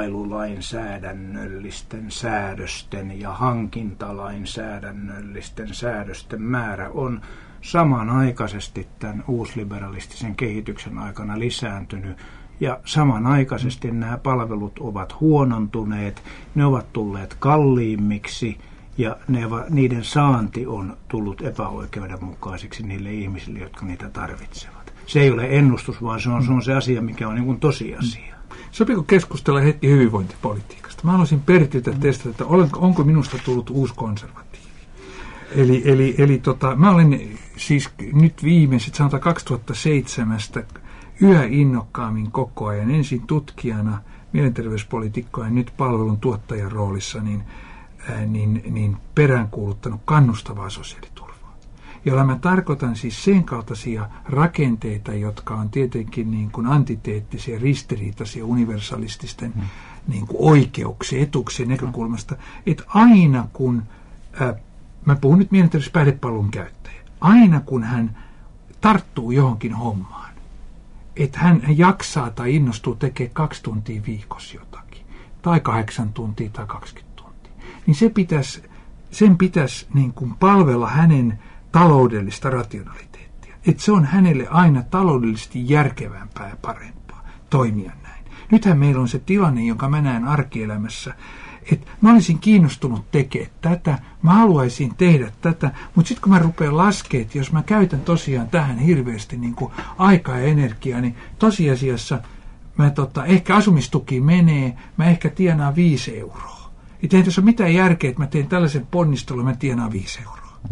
kilpailulainsäädännöllisten säädösten ja hankintalainsäädännöllisten säädösten määrä on samanaikaisesti tämän uusliberalistisen kehityksen aikana lisääntynyt ja samanaikaisesti nämä palvelut ovat huonontuneet, ne ovat tulleet kalliimmiksi ja ne, niiden saanti on tullut epäoikeudenmukaisiksi niille ihmisille, jotka niitä tarvitsevat. se ei ole ennustus, vaan se on se, on se asia, mikä on niin kuin tosiasia. Sopiiko keskustella hetki hyvinvointipolitiikasta? Mä haluaisin Pertiltä testata, että onko minusta tullut uusi konservatiivi. Eli, eli, eli tota, mä olen siis nyt viimeiset, sanotaan kaksituhattaseitsemän, yhä innokkaammin koko ajan, ensin tutkijana, mielenterveyspolitiikkoa ja nyt palvelun tuottajan roolissa, niin, ää, niin, niin peräänkuuluttanut kannustavaa sosiaaliturvaa. Jolla mä tarkoitan siis sen kaltaisia rakenteita, jotka on tietenkin niin kuin antiteettisia, ristiriitaisia, universalististen mm. niin kuin oikeuksien, etuuksien näkökulmasta, että aina kun ää, mä puhun nyt mielenterveyspäihdepalvelun käyttäjä. Aina kun hän tarttuu johonkin hommaan, että hän jaksaa tai innostuu tekemään kaksi tuntia viikossa jotakin, tai kahdeksan tuntia tai kaksikymmentä tuntia, niin se pitäisi, sen pitäisi niin kuin palvella hänen taloudellista rationaliteettia. Että se on hänelle aina taloudellisesti järkevämpää ja parempaa toimia näin. Nythän meillä on se tilanne, jonka mä näen arkielämässä, että mä olisin kiinnostunut tekemään tätä, mä haluaisin tehdä tätä, mutta sitten kun mä rupean laskemaan, että jos mä käytän tosiaan tähän hirveästi niin kuin aikaa ja energiaa, niin tosiasiassa mä tota, ehkä asumistuki menee, mä ehkä tienaan viisi euroa. Että ei tässä ole mitään järkeä, että mä teen tällaisen ponnistelun, mä tienaan viisi euroa. Mm.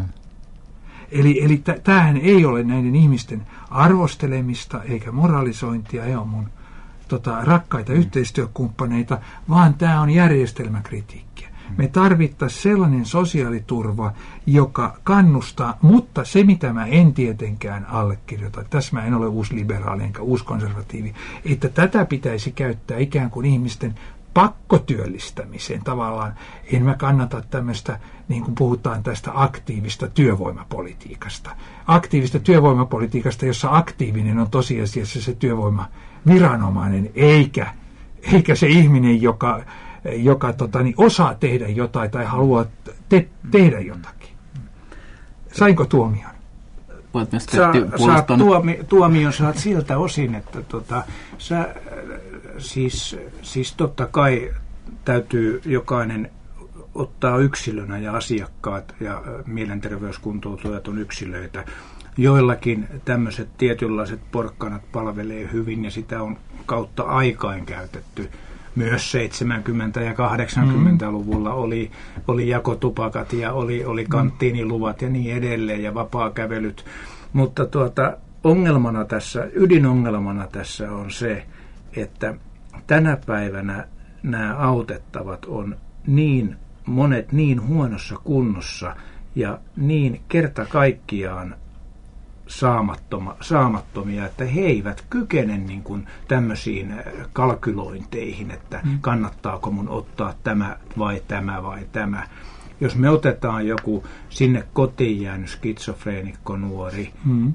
Eli, eli t- tämähän ei ole näiden ihmisten arvostelemista eikä moralisointia, he on mun Tota, rakkaita mm. yhteistyökumppaneita, vaan tämä on järjestelmäkritiikkiä. Mm. Me tarvittaisiin sellainen sosiaaliturva, joka kannustaa, mutta se mitä mä en tietenkään allekirjoita, tässä mä en ole uusliberaali enkä uuskonservatiivi, että tätä pitäisi käyttää ikään kuin ihmisten pakkotyöllistämiseen tavallaan. En mä kannata tämmöistä, niin kuin puhutaan tästä aktiivista työvoimapolitiikasta. Aktiivista työvoimapolitiikasta, jossa aktiivinen on tosiasiassa se työvoimaviranomainen, eikä, eikä se ihminen, joka, joka tota, niin osaa tehdä jotain tai haluaa te- tehdä jotakin. Sainko tuomion? Sä, saat tuomi, tuomion saat siltä osin, että tota, sä, siis, siis totta kai täytyy jokainen ottaa yksilönä ja asiakkaat ja mielenterveyskuntoutujat on yksilöitä. Joillakin tämmöiset tietynlaiset porkkanat palvelee hyvin ja sitä on kautta aikain käytetty. Myös seitsemänkymmentä- ja kahdeksankymmentäluvulla oli, oli jakotupakat ja oli, oli kanttiiniluvat ja niin edelleen ja vapaakävelyt. Mutta tuota, ongelmana tässä, ydinongelmana tässä on se, että tänä päivänä nämä autettavat on niin monet niin huonossa kunnossa ja niin kerta kaikkiaan Saamattoma, saamattomia, että he eivät kykene niin kuin tämmöisiin kalkylointeihin, että kannattaako mun ottaa tämä vai tämä vai tämä. Jos me otetaan joku sinne kotiin jäänyt skitsofreenikko nuori, mm.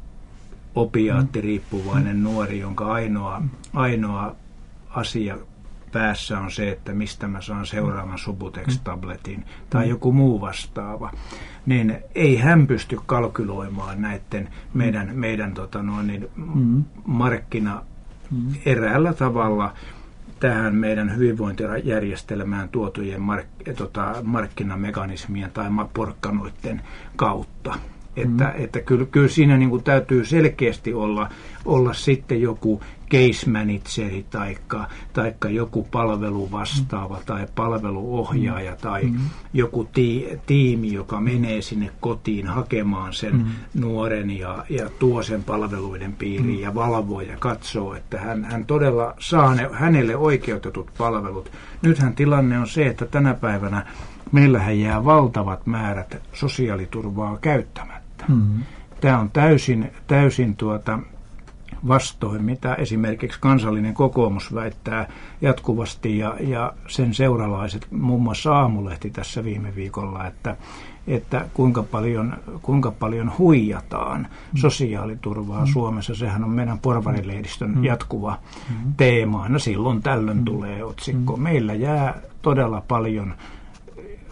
opiaattiriippuvainen mm. nuori, jonka ainoa, ainoa asia päässä on se, että mistä mä saan seuraavan Subutex-tabletin tai mm. joku muu vastaava, niin ei hän pysty kalkyloimaan näiden meidän, meidän tota noin, niin mm. markkina mm. eräällä tavalla tähän meidän hyvinvointijärjestelmään tuotujen mark, tota, markkinamekanismien tai porkkanoiden kautta. Että, mm. että kyllä, kyllä siinä niin kuin täytyy selkeästi olla, olla sitten joku case manageri taikka, taikka joku palveluvastaava mm. tai palveluohjaaja tai mm. joku ti, tiimi, joka menee sinne kotiin hakemaan sen mm. nuoren ja, ja tuo sen palveluiden piiriin mm. ja valvoo ja katsoo, että hän, hän todella saa ne, hänelle oikeutetut palvelut. Nythän tilanne on se, että tänä päivänä meillähän jää valtavat määrät sosiaaliturvaa käyttämättä. Mm-hmm. Tämä on täysin, täysin tuota vastoin, mitä esimerkiksi kansallinen kokoomus väittää jatkuvasti ja, ja sen seuralaiset, muun muassa Aamulehti tässä viime viikolla, että, että kuinka, paljon, kuinka paljon huijataan sosiaaliturvaa mm-hmm. Suomessa. Sehän on meidän porvarilehdistön mm-hmm. jatkuva mm-hmm. teema. No silloin tällöin mm-hmm. tulee otsikko. Meillä jää todella paljon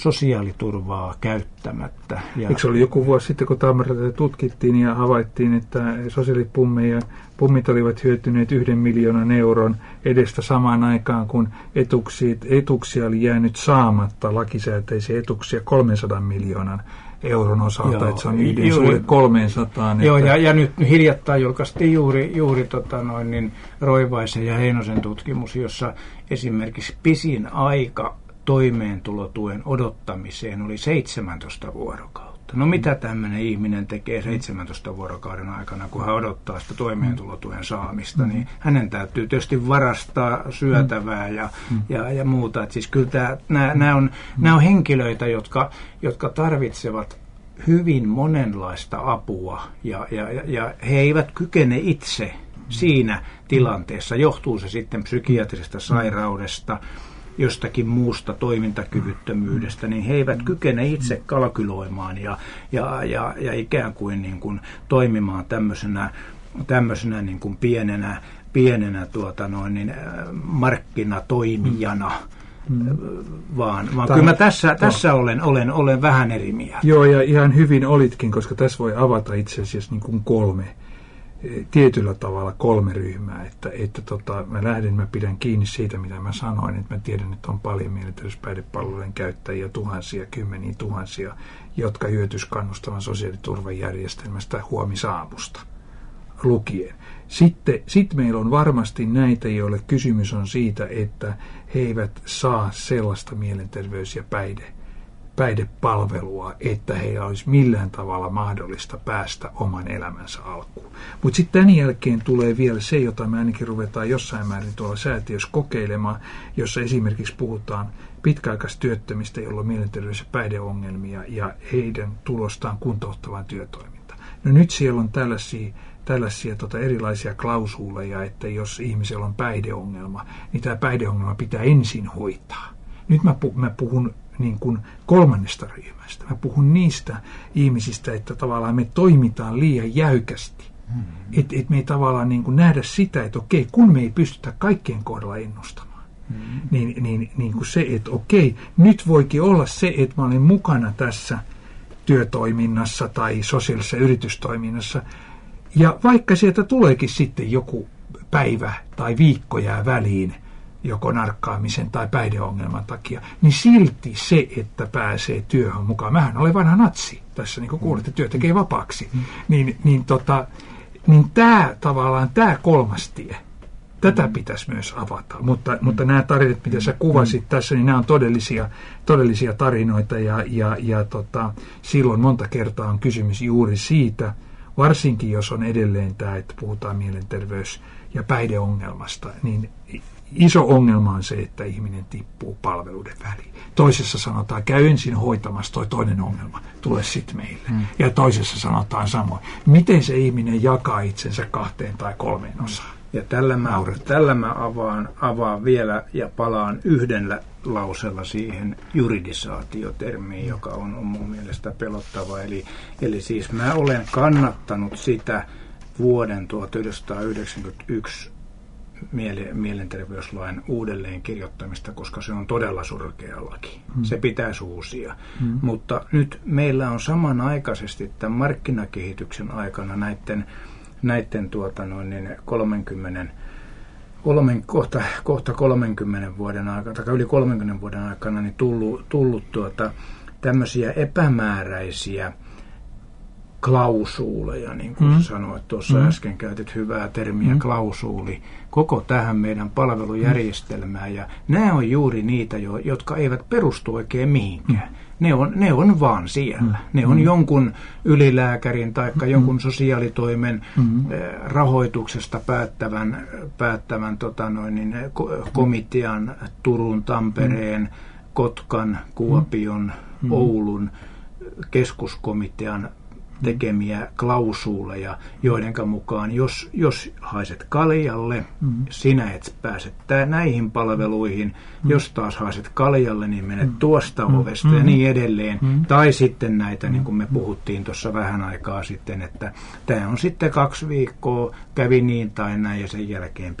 sosiaaliturvaa käyttämättä. Ja eikö se oli joku vuosi sitten, kun Tampereella tutkittiin ja havaittiin, että sosiaalipummeja pummit olivat hyötyneet yhden miljoonan euron edestä samaan aikaan, kun etuksia, etuksia oli jäänyt saamatta, lakisääteisiä etuksia kolmensadan miljoonan euron osalta, joo, että se on yhden suhde kolmeensataan. Joo, että ja, ja nyt hiljattain julkaistiin juuri, juuri tota noin, niin Roivaisen ja Heinosen tutkimus, jossa esimerkiksi pisin aika toimeentulotuen odottamiseen oli seitsemäntoista vuorokautta. No mitä tämmöinen ihminen tekee seitsemäntoista vuorokauden aikana, kun hän odottaa sitä toimeentulotuen saamista, niin hänen täytyy tietysti varastaa syötävää ja, ja, ja muuta. Et siis kyllä tämä, nämä, nämä, on, nämä on henkilöitä, jotka, jotka tarvitsevat hyvin monenlaista apua ja, ja, ja he eivät kykene itse siinä tilanteessa. Johtuu se sitten psykiatrisesta sairaudesta, jostakin muusta toimintakyvyttömyydestä, niin he eivät kykene itse kalkyloimaan ja, ja, ja, ja ikään kuin, niin kuin toimimaan tämmöisenä, tämmöisenä niin kuin pienenä, pienenä tuota noin, niin, markkinatoimijana. Mm. Vaan, vaan kyllä mä tässä, tässä olen, olen, olen vähän eri mieltä. Joo, ja ihan hyvin olitkin, koska tässä voi avata itse asiassa niin kuin kolme, tietyllä tavalla kolme ryhmää, että, että tota, mä lähden, mä pidän kiinni siitä, mitä mä sanoin, että mä tiedän, että on paljon mielenterveyspäihdepalveluiden käyttäjiä, tuhansia, kymmeniä tuhansia, jotka hyötys kannustavan sosiaaliturvajärjestelmästä huomisaamusta lukien. Sitten sit meillä on varmasti näitä, joille kysymys on siitä, että he eivät saa sellaista mielenterveys- ja päihde päihdepalvelua, että heillä olisi millään tavalla mahdollista päästä oman elämänsä alkuun. Mutta sitten tämän jälkeen tulee vielä se, jota me ainakin ruvetaan jossain määrin tuolla säätiössä kokeilemaan, jossa esimerkiksi puhutaan pitkäaikaistyöttömistä, joilla on mielenterveys- ja päihdeongelmia ja heidän tulostaan kuntouttavaan työtoimintaan. No nyt siellä on tällaisia tällaisia tota, erilaisia klausuuleja, että jos ihmisellä on päihdeongelma, niin tämä päihdeongelma pitää ensin hoitaa. Nyt mä, pu- mä puhun niin kuin kolmannesta ryhmästä. Mä puhun niistä ihmisistä, että tavallaan me toimitaan liian jäykästi. Mm-hmm. Että et me ei tavallaan niin kuin nähdä sitä, että okei, kun me ei pystytä kaikkien kohdalla ennustamaan, mm-hmm. niin, niin, niin kuin se, että okei, nyt voikin olla se, että mä olen mukana tässä työtoiminnassa tai sosiaalisessa yritystoiminnassa, ja vaikka sieltä tuleekin sitten joku päivä tai viikko jää väliin, joko narkkaamisen tai päihdeongelman takia, niin silti se, että pääsee työhön mukaan. Mähän olen vanha natsi tässä, niin kuin kuulette, työ tekee vapaaksi. Niin, niin, tota, niin tämä tavallaan, tämä kolmas tie, tätä pitäisi myös avata. Mutta, mutta nämä tarinat, mitä sä kuvasit tässä, niin nämä on todellisia, todellisia tarinoita ja, ja, ja tota, silloin monta kertaa on kysymys juuri siitä, varsinkin jos on edelleen tämä, että puhutaan mielenterveys- ja päihdeongelmasta, niin iso ongelma on se, että ihminen tippuu palveluiden väliin. Toisessa sanotaan, käy ensin hoitamassa toi toinen ongelma, tule sitten meille. Hmm. Ja toisessa sanotaan samoin. Miten se ihminen jakaa itsensä kahteen tai kolmeen osaan? Ja tällä mä, tällä mä avaan, avaan vielä ja palaan yhdellä lausella siihen juridisaatiotermiin, joka on, on mun mielestä pelottava. Eli, eli siis mä olen kannattanut sitä vuoden tuhatyhdeksänsataayhdeksänkymmentäyksi mielenterveyslain uudelleen kirjoittamista, koska se on todella surkea laki. Mm. Se pitäisi uusia. Mm. Mutta nyt meillä on samanaikaisesti tämän markkinakehityksen aikana näiden, näiden tuota noin niin kolmekymmentä, kolmen, kohta, kohta kolmenkymmenen vuoden aikana, tai yli kolmenkymmenen vuoden aikana niin tullut, tullut tuota, tämmöisiä epämääräisiä klausuuleja, niin kuin mm. sanoit tuossa mm. äsken, käytit hyvää termiä, mm. klausuuli, koko tähän meidän palvelujärjestelmään. Ja nämä on juuri niitä, jotka eivät perustu oikein mihinkään. Mm. Ne on, ne on vaan siellä. Mm. Ne on mm. jonkun ylilääkärin tai mm. jonkun sosiaalitoimen mm. rahoituksesta päättävän, päättävän tota noin, niin, komitean, Turun, Tampereen, mm. Kotkan, Kuopion, mm. Oulun keskuskomitean tekemiä klausuuleja, joidenka mukaan jos, jos haiset kaljalle, mm. sinä et pääse tää, näihin palveluihin, mm. jos taas haiset kaljalle, niin menet mm. tuosta mm. ovesta mm. ja niin edelleen. Mm. Tai sitten näitä, niin kuin me puhuttiin tuossa vähän aikaa sitten, että tämä on sitten kaksi viikkoa, kävi niin tai näin ja sen jälkeen pihalle.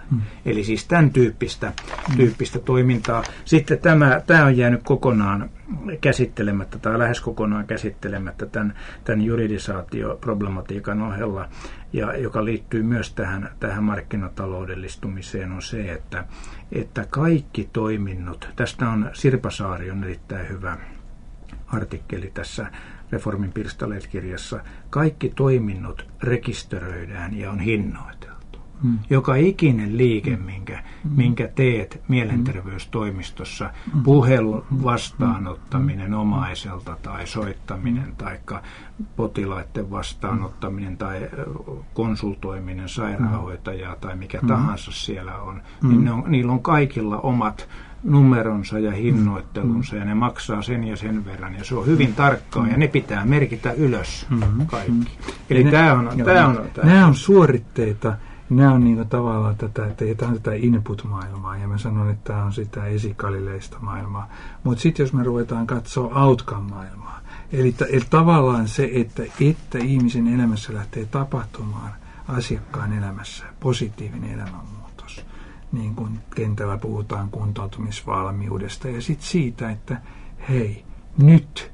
Hmm. Eli siis tämän tyyppistä, hmm. tyyppistä toimintaa. Sitten tämä, tämä on jäänyt kokonaan käsittelemättä tai lähes kokonaan käsittelemättä tämän, tämän juridisaatioproblematiikan ohella, ja joka liittyy myös tähän, tähän markkinataloudellistumiseen, on se, että, että kaikki toiminnot, tästä on Sirpa Saari on erittäin hyvä artikkeli tässä Reformin pirstaleet-kirjassa, kaikki toiminnot rekisteröidään ja on hinnoiteltu. Hmm. Joka ikinen liike, minkä, hmm. minkä teet mielenterveystoimistossa, hmm. puhelun vastaanottaminen hmm. omaiselta tai soittaminen tai potilaiden vastaanottaminen tai konsultoiminen sairaanhoitajaa tai mikä hmm. tahansa siellä on, hmm. niin ne on, niillä on kaikilla omat numeronsa ja hinnoittelunsa, ja ne maksaa sen ja sen verran, ja se on hyvin tarkkaa, ja ne pitää merkitä ylös kaikki. Eli ne, tämä on, tämä on, tämä nämä on suoritteita, nämä on niin tavallaan tätä, tämä on tätä input-maailmaa, ja mä sanon, että tämä on sitä esikalileista maailmaa. Mutta sitten jos me ruvetaan katsoa outcome-maailmaa, eli, eli tavallaan se, että, että ihmisen elämässä lähtee tapahtumaan asiakkaan elämässä positiivinen elämänmuutos. Niin kuin kentällä puhutaan kuntoutumisvalmiudesta, ja sitten siitä, että hei, nyt,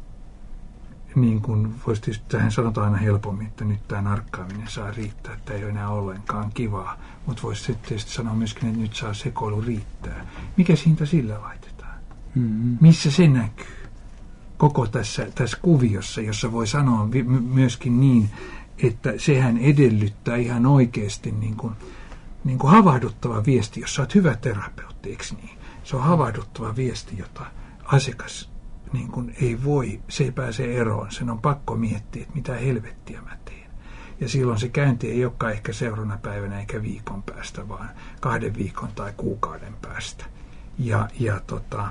niin kuin voisi tietysti, tähän sanotaan aina helpommin, että nyt tämä narkkaaminen saa riittää, että ei ole enää ollenkaan kivaa, mutta voisi tietysti sanoa myöskin, että nyt saa sekoilu riittää. Mikä hinta sillä laitetaan? Mm-hmm. Missä se näkyy? Koko tässä, tässä kuviossa, jossa voi sanoa myöskin niin, että sehän edellyttää ihan oikeasti niin kuin niin kuin havahduttava viesti, jos sä oot hyvä terapeutti, eikö niin? Se on havahduttava viesti, jota asiakas niin kuin ei voi, se ei pääse eroon. Sen on pakko miettiä, että mitä helvettiä mä teen. Ja silloin se käynti ei olekaan ehkä seuraavana päivänä eikä viikon päästä, vaan kahden viikon tai kuukauden päästä. Ja, ja tota,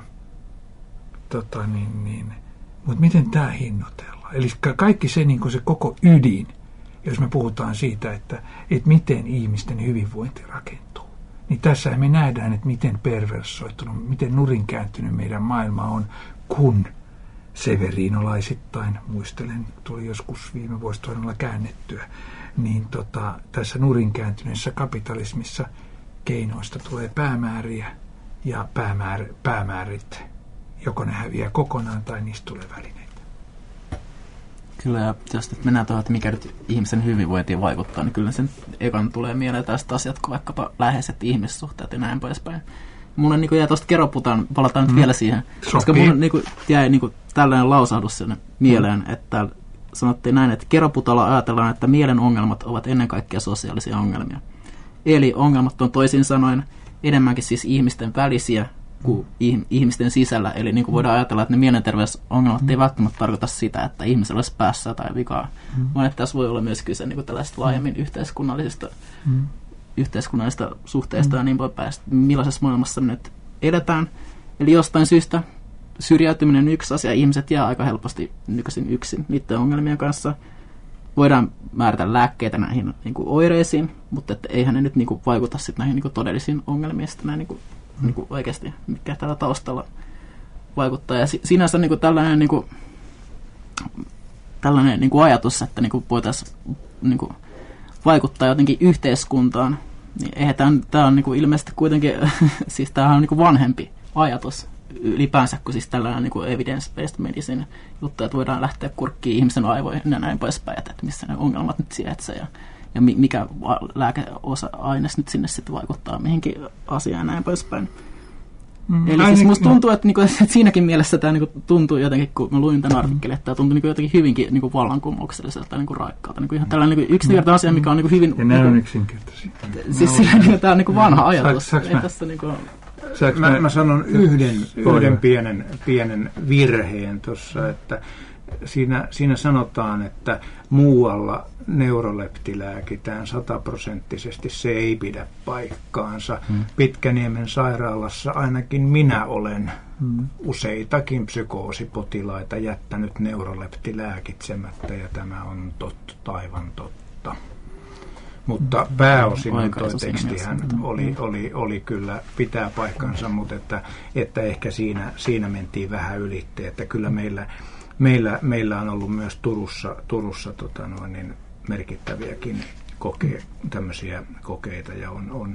tota niin, niin. Mutta miten tämä hinnoitellaan? Eli kaikki se, niin kuin se koko ydin, jos me puhutaan siitä, että, että miten ihmisten hyvinvointi rakentuu, niin tässä me nähdään, että miten perversoitunut, miten nurinkääntynyt meidän maailma on, kun severinolaisittain, muistelen, tuli joskus viime vuosituhannella käännettyä, niin tota, tässä nurinkääntyneessä kapitalismissa keinoista tulee päämääriä, ja päämäär, päämäärit, joko ne häviää kokonaan tai niistä tulee välineitä. Kyllä, ja jos nyt mennään tuohon, että mikä nyt ihmisen hyvinvointiin vaikuttaa, niin kyllä sen ekan tulee mieleen tästä asiat, kuin vaikkapa läheiset ihmissuhteet ja näin poispäin. Mun on, niin kuin jäi tuosta keroputaan, palataan mm. nyt vielä siihen, Sopii. Koska mun niin kuin, jäi niin kuin, tällainen lausahdus sinne mieleen, mm. että sanottiin näin, että keroputalla ajatellaan, että mielen ongelmat ovat ennen kaikkea sosiaalisia ongelmia. Eli ongelmat on toisin sanoen enemmänkin siis ihmisten välisiä kuin ihmisten sisällä. Eli niin kuin voidaan ajatella, että ne mielenterveysongelmat mm. ei välttämättä tarkoita sitä, että ihmisellä olisi päässä tai vikaa, mm. vaan että tässä voi olla myös kyse niin kuin tällaisista laajemmin yhteiskunnallisista, mm. yhteiskunnallisista suhteista mm. ja niin poispäin, millaisessa maailmassa me nyt edetään. Eli jostain syystä syrjäytyminen on yksi asia, ihmiset jää aika helposti nykyisin yksin niiden ongelmien kanssa. Voidaan määrätä lääkkeitä näihin niin kuin oireisiin, mutta että eihän ne nyt niin kuin vaikuta sit näihin niin kuin todellisiin ongelmiin, näin niin kuin Niin kuin oikeasti, mikä täällä taustalla vaikuttaa. Ja sinänsä niin kuin tällainen, niin kuin, tällainen niin kuin ajatus, että niin kuin voitaisiin niin kuin vaikuttaa jotenkin yhteiskuntaan, niin eihän tämä, tämä on niin kuin ilmeisesti kuitenkin, siis tämähän on niin kuin vanhempi ajatus ylipäänsä kuin siis tällainen niin kuin evidence-based medicine juttu, että voidaan lähteä kurkkiin ihmisen aivoihin ja näin poispäin, että missä ne ongelmat nyt sijaitsee ja ja mikä lääkeosa-aines nyt sinne sitten vaikuttaa mihinkin asiaan ja näin poispäin. Mm, Eli siis musta tuntuu, että, niinku, että siinäkin mielessä tämä niinku tuntuu jotenkin, kun mä luin tämän artikkelin, että tämä tuntuu niinku jotenkin hyvinkin niinku vallankumoukselliselta ja niinku raikkaalta. Niinku ihan tällainen niinku yksinkertainen asia, mikä on niinku hyvin... Ja nämä on yksinkertaisia. Siis sillä niinku, tämä on niinku vanha ajatus. Saaks, saaks tässä, niinku... mä, mä sanon yhden, yhden pienen, pienen virheen tuossa, että Siinä, siinä sanotaan, että muualla neuroleptilääkitään sataprosenttisesti, se ei pidä paikkaansa. Hmm. Pitkäniemen sairaalassa ainakin minä olen hmm. useitakin psykoosipotilaita jättänyt neuroleptilääkitsemättä, ja tämä on totta, aivan totta. Mutta pääosin tuo tekstihän oli, oli, oli kyllä pitää paikkansa, mutta että, että ehkä siinä, siinä mentiin vähän ylitteen, että kyllä meillä... Meillä, meillä on ollut myös Turussa, Turussa tota noin, niin merkittäviäkin koke, tämmöisiä kokeita ja on, on,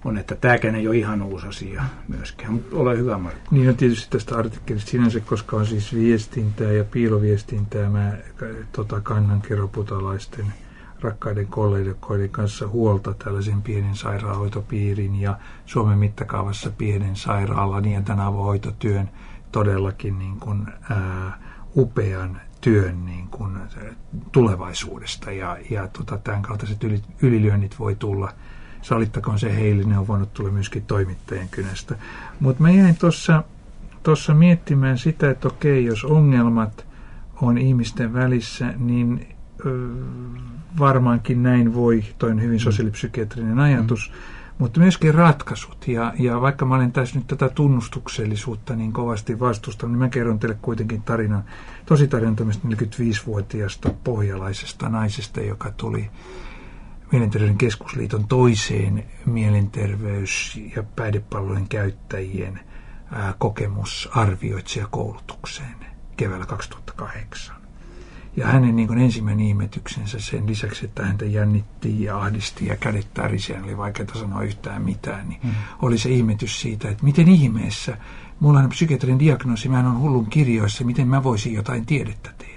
on, että tämäkään ei ole ihan uusi asia myöskään. Mutta ole hyvä, Markku. Niin on tietysti tästä artikkelista sinänsä, koska on siis viestintää ja piiloviestintää. Mä tota, kannankin roputalaisten rakkaiden kollegoiden kanssa huolta tällaisen pienen sairaanhoitopiirin ja Suomen mittakaavassa pienen sairaalan ja tämän avohoitotyön todellakin niin kuin, ää, upean työn niin kuin, tulevaisuudesta. Ja, ja tota, tämän kaltaiset yli, ylilyönnit voi tulla, sallittakoon se heille, ne on voinut tulla myöskin toimittajien kynästä. Mutta mä jäin tuossa miettimään sitä, että okei, jos ongelmat on ihmisten välissä, niin ö, varmaankin näin voi, toi on hyvin sosiaalipsykiatrinen ajatus, mm. mutta myöskin ratkaisut. Ja, ja vaikka mä olen tässä nyt tätä tunnustuksellisuutta niin kovasti vastustanut, niin mä kerron teille kuitenkin tarinan, tosi tarinan tämmöistä neljäkymmentäviisivuotiaasta pohjalaisesta naisesta, joka tuli Mielenterveyden keskusliiton toiseen mielenterveys- ja päihdepalvelujen käyttäjien ää, kokemusarvioitsijakoulutukseen keväällä kaksituhattakahdeksan. Ja hänen niin kuin ensimmäinen ihmetyksensä sen lisäksi, että häntä jännitti ja ahdisti ja kädet tärisi, oli vaikeaa sanoa yhtään mitään, niin mm. oli se ihmetys siitä, että miten ihmeessä, mulla on psykiatrin diagnoosi, mä on hullun kirjoissa, miten mä voisin jotain tiedettä tehdä.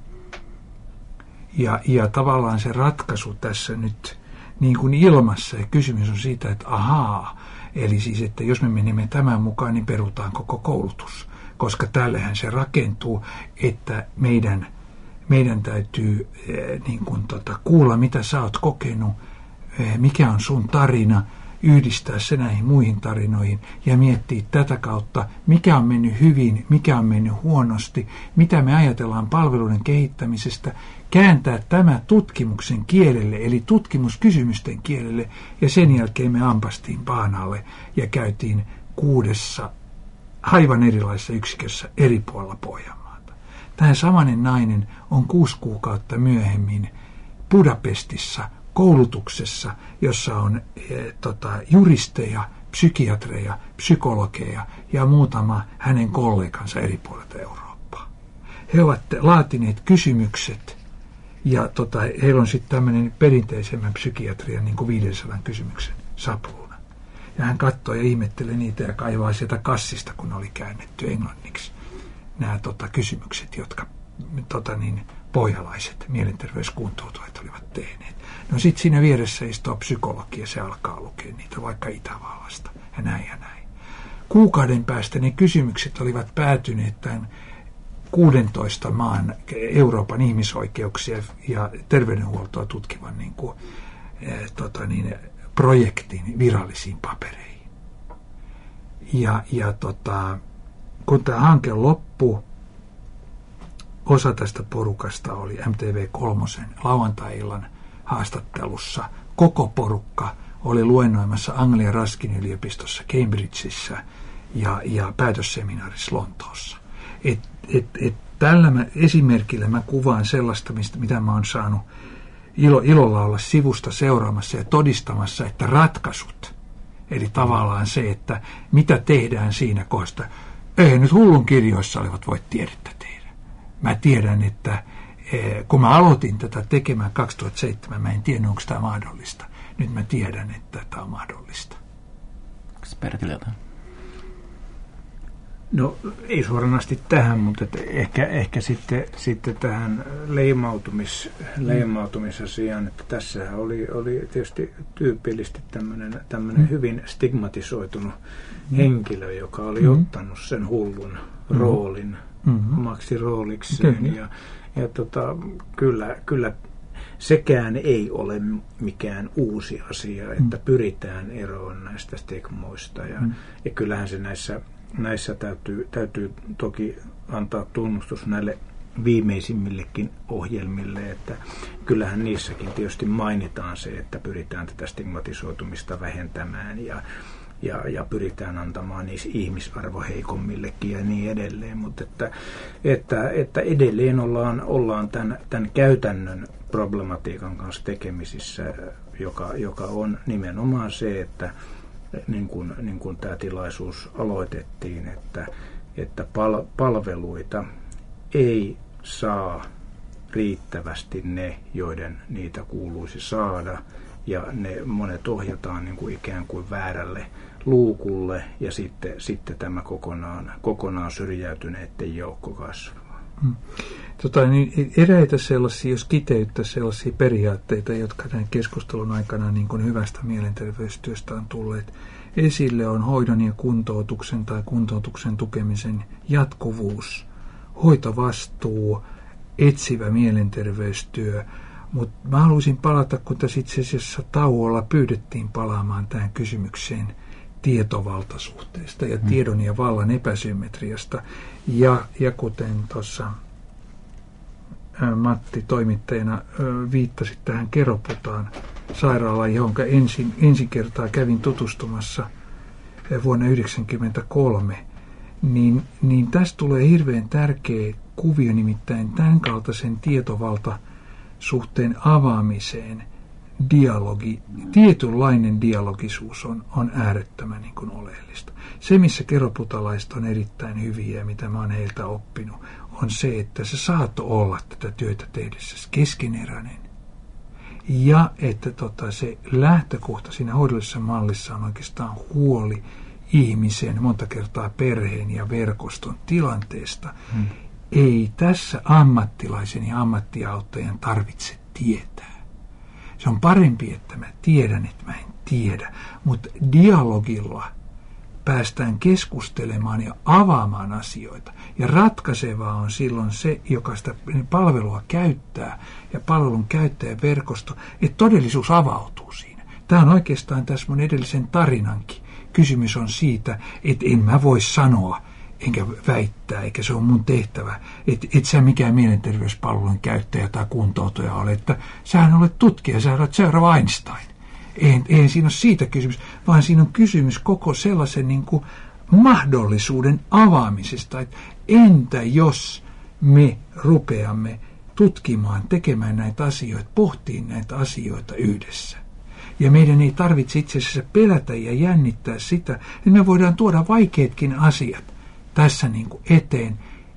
Ja, ja tavallaan se ratkaisu tässä nyt niin kuin ilmassa, ja kysymys on siitä, että ahaa, eli siis, että jos me menemme tämän mukaan, niin perutaan koko koulutus, koska tällähän se rakentuu, että meidän, meidän täytyy eh, niin kuin tota, kuulla, mitä sä oot kokenut, eh, mikä on sun tarina, yhdistää se näihin muihin tarinoihin ja miettiä tätä kautta, mikä on mennyt hyvin, mikä on mennyt huonosti, mitä me ajatellaan palveluiden kehittämisestä, kääntää tämä tutkimuksen kielelle, eli tutkimuskysymysten kielelle, ja sen jälkeen me ampastiin paanalle ja käytiin kuudessa aivan erilaisessa yksikössä eri puolilla Pohjanmaata. Tämä samainen nainen on kuusi kuukautta myöhemmin Budapestissa koulutuksessa, jossa on e, tota, juristeja, psykiatreja, psykologeja ja muutama hänen kollegansa eri puolilta Eurooppaa. He ovat laatineet kysymykset ja tota, heillä on sitten tämmöinen perinteisemmän psykiatrian niin kuin viidensadan kysymyksen sapluuna. Ja hän katsoo ja ihmettelee niitä ja kaivaa sieltä kassista, kun oli käännetty englanniksi nämä tota, kysymykset, jotka tota, niin, pohjalaiset mielenterveyskuntoutujat olivat tehneet. No sitten siinä vieressä istuu psykologi ja se alkaa lukea niitä vaikka Itävallasta ja näin ja näin. Kuukauden päästä ne kysymykset olivat päätyneet tämän kuudentoista maan Euroopan ihmisoikeuksia ja terveydenhuoltoa tutkivan niin kuin, eh, tota niin, projektin virallisiin papereihin. Ja, ja tota, kun tämä hanke loppui, osa tästä porukasta oli M T V kolme lauantai-illan haastattelussa. Koko porukka oli luennoimassa Anglia Ruskin yliopistossa Cambridgeissa ja, ja päätösseminaarissa Lontoossa. Et, et, et tällä mä, esimerkillä mä kuvaan sellaista, mistä, mitä mä oon saanut ilo, ilolla olla sivusta seuraamassa ja todistamassa, että ratkaisut, eli tavallaan se, että mitä tehdään siinä kohdassa, ei nyt hullun kirjoissa olevat voi tiedettä tehdä. Mä tiedän, että eh, kun mä aloitin tätä tekemään kaksituhattaseitsemän, mä en tiedä, onko tämä mahdollista. Nyt mä tiedän, että tämä on mahdollista. Onko Pertillä jotain? No ei suoranaisesti tähän, mutta ehkä, ehkä sitten, sitten tähän leimautumis, leimautumisasiaan, että tässähän oli, oli tietysti tyypillisesti tämmöinen, tämmöinen hyvin stigmatisoitunut henkilö, joka oli mm-hmm. ottanut sen hullun mm-hmm. roolin mm-hmm. omaksi roolikseen. Okay. Ja, ja tota, kyllä, kyllä sekään ei ole mikään uusi asia, että pyritään eroon näistä stigmoista. Ja, mm-hmm. ja kyllähän se näissä Näissä täytyy, täytyy toki antaa tunnustus näille viimeisimmillekin ohjelmille, että kyllähän niissäkin tietysti mainitaan se, että pyritään tätä stigmatisoitumista vähentämään ja, ja, ja pyritään antamaan niissä ihmisarvo heikommillekin ja niin edelleen, mutta että, että, että edelleen ollaan, ollaan tämän, tämän käytännön problematiikan kanssa tekemisissä, joka, joka on nimenomaan se, että niin kuin, niin kuin tämä tilaisuus aloitettiin, että, että pal- palveluita ei saa riittävästi ne, joiden niitä kuuluisi saada, ja ne monet ohjataan niin kuin ikään kuin väärälle luukulle, ja sitten, sitten tämä kokonaan, kokonaan syrjäytyneiden joukko kasvaa. Hmm. Tota, niin eräitä sellaisia, jos kiteyttää sellaisia periaatteita, jotka tämän keskustelun aikana niin kuin hyvästä mielenterveystyöstä on tulleet esille, on hoidon ja kuntoutuksen tai kuntoutuksen tukemisen jatkuvuus, hoitovastuu, etsivä mielenterveystyö. Mutta mä haluaisin palata, kun tässä itse asiassa tauolla pyydettiin palaamaan tähän kysymykseen tietovaltasuhteesta ja tiedon ja vallan epäsymmetriasta. Ja, ja kuten tuossa Matti toimittajana viittasi tähän Keroputaan sairaalaan, johon ensin, ensi kertaa kävin tutustumassa vuonna yhdeksänkymmentäkolme, niin, niin tästä tulee hirveän tärkeä kuvio, nimittäin tämän kaltaisen tietovaltasuhteen avaamiseen dialogi, tietynlainen dialogisuus on, on äärettömän niin kuin oleellista. Se, missä keroputalaiset on erittäin hyviä ja mitä mä oon heiltä oppinut, on se, että se saattoi olla tätä työtä tehdessä keskeneräinen. Ja että tota, se lähtökohta siinä hoidollisessa mallissa on oikeastaan huoli ihmisen, monta kertaa perheen ja verkoston tilanteesta. Hmm. Ei tässä ammattilaisen ja ammattiauttajan tarvitse tietää. Se on parempi, että mä tiedän, että mä en tiedä, mutta dialogilla päästään keskustelemaan ja avaamaan asioita. Ja ratkaisevaa on silloin se, joka sitä palvelua käyttää ja palvelun käyttäjäverkosto, että todellisuus avautuu siinä. Tämä on oikeastaan tässä mun edellisen tarinankin. Kysymys on siitä, että en mä voi sanoa, enkä väittää, eikä se ole mun tehtävä, että et sä mikään mielenterveyspalvelun käyttäjä tai kuntoutuja ole, että sähän olet tutkija, sä olet seuraava Einstein. Ei, ei siinä ole siitä kysymys, vaan siinä on kysymys koko sellaisen niin kuin mahdollisuuden avaamisesta, että entä jos me rupeamme tutkimaan, tekemään näitä asioita, pohtiin näitä asioita yhdessä. Ja meidän ei tarvitse itse asiassa pelätä ja jännittää sitä, että me voidaan tuoda vaikeatkin asiat tässä niin kuin eteen,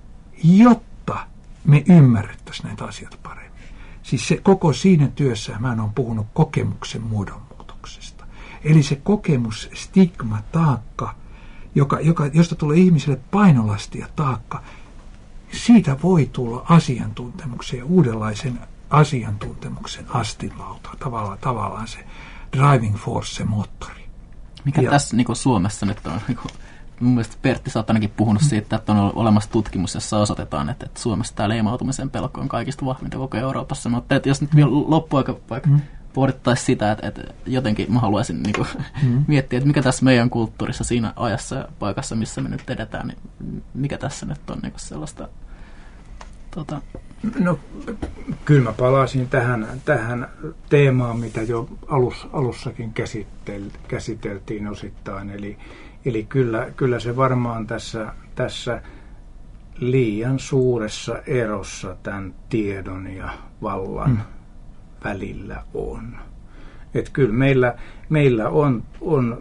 jotta me ymmärrettäisiin näitä asioita paremmin. Siis se koko siinä työssä mä oon puhunut kokemuksen muodonmuutoksesta. Eli se kokemus, stigma, taakka, joka, joka, josta tulee ihmiselle painolasti ja taakka, siitä voi tulla asiantuntemuksen ja uudenlaisen asiantuntemuksen astinlauta, tavallaan, tavallaan se driving force, se moottori. Mikä ja, tässä niin kuin Suomessa nyt on, niin kuin, mun mielestä Pertti sä oot ainakin puhunut siitä, että on olemassa tutkimus, jossa osoitetaan, että, että Suomessa tämä leimautumisen pelko on kaikista vahvinta koko Euroopassa. Mutta että jos nyt vielä loppuaika vaikka mm. pohdittaisiin sitä, että, että jotenkin mä haluaisin niin kuin, mm. miettiä, että mikä tässä meidän kulttuurissa siinä ajassa ja paikassa, missä me nyt edetään, niin mikä tässä nyt on niin kuin sellaista... Tota... No, kyllä mä palasin tähän, tähän teemaan, mitä jo alus, alussakin käsitel, käsiteltiin osittain. Eli, eli kyllä, kyllä se varmaan tässä, tässä liian suuressa erossa tämän tiedon ja vallan mm. välillä on. Että kyllä meillä, meillä on, on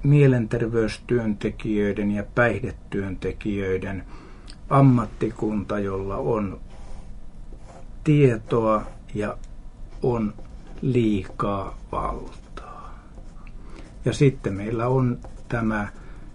mielenterveystyöntekijöiden ja päihdetyöntekijöiden ammattikunta, jolla on tietoa ja on liikaa valtaa. Ja sitten meillä on tämä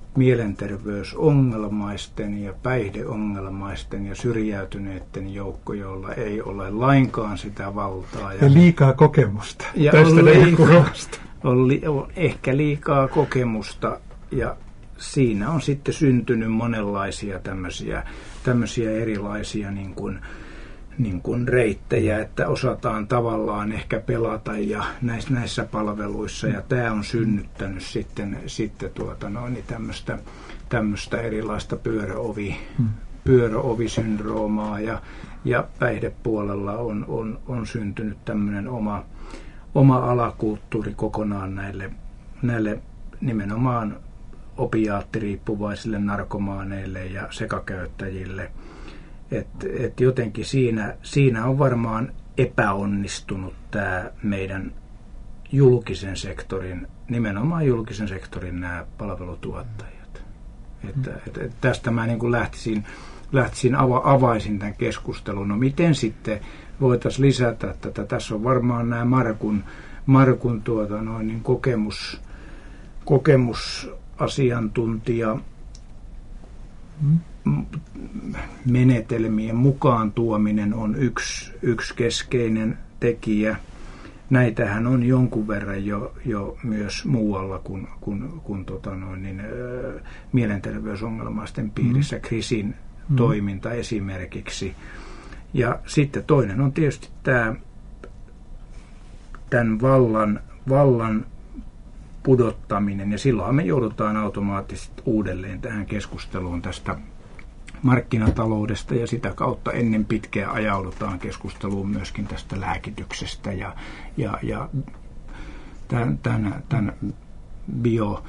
mielenterveysongelmaisten ja päihdeongelmaisten ja syrjäytyneiden joukko, jolla ei ole lainkaan sitä valtaa. Ja, ja liikaa kokemusta. Ja tästä on, liikaa, on, li, on ehkä liikaa kokemusta, ja siinä on sitten syntynyt monenlaisia tämmöisiä, tämmöisiä erilaisia niin kuin, niin kuin reittejä, että osataan tavallaan ehkä pelata ja näissä, näissä palveluissa, ja tämä on synnyttänyt sitten, sitten tuota noin, niin tämmöistä, tämmöistä erilaista pyöröovi, hmm. pyöröovisyndroomaa, ja, ja päihdepuolella on, on, on syntynyt tämmöinen oma, oma alakulttuuri kokonaan näille, näille nimenomaan opiaattiriippuvaisille narkomaaneille ja sekakäyttäjille. Että et jotenkin siinä, siinä on varmaan epäonnistunut tämä meidän julkisen sektorin, nimenomaan julkisen sektorin nämä palvelutuottajat. Että, et, et tästä mä niin kuin lähtisin, lähtisin ava, avaisin tämän keskustelun. No miten sitten voitaisiin lisätä tätä? Tässä on varmaan nämä Markun, Markun tuota, noin, niin kokemus, kokemusasiantuntija menetelmien mukaan tuominen on yksi, yksi keskeinen tekijä. Näitähän on jonkun verran jo, jo myös muualla kuin, kuin, kuin tota noin, niin, ö, mielenterveysongelmaisten piirissä, mm. Krisin mm. toiminta esimerkiksi. Ja sitten toinen on tietysti tämä tämän vallan, vallan pudottaminen, ja silloin me joudutaan automaattisesti uudelleen tähän keskusteluun tästä markkinataloudesta, ja sitä kautta ennen pitkää ajaudutaan keskusteluun myöskin tästä lääkityksestä ja, ja, ja tämän, tämän, tämän bio,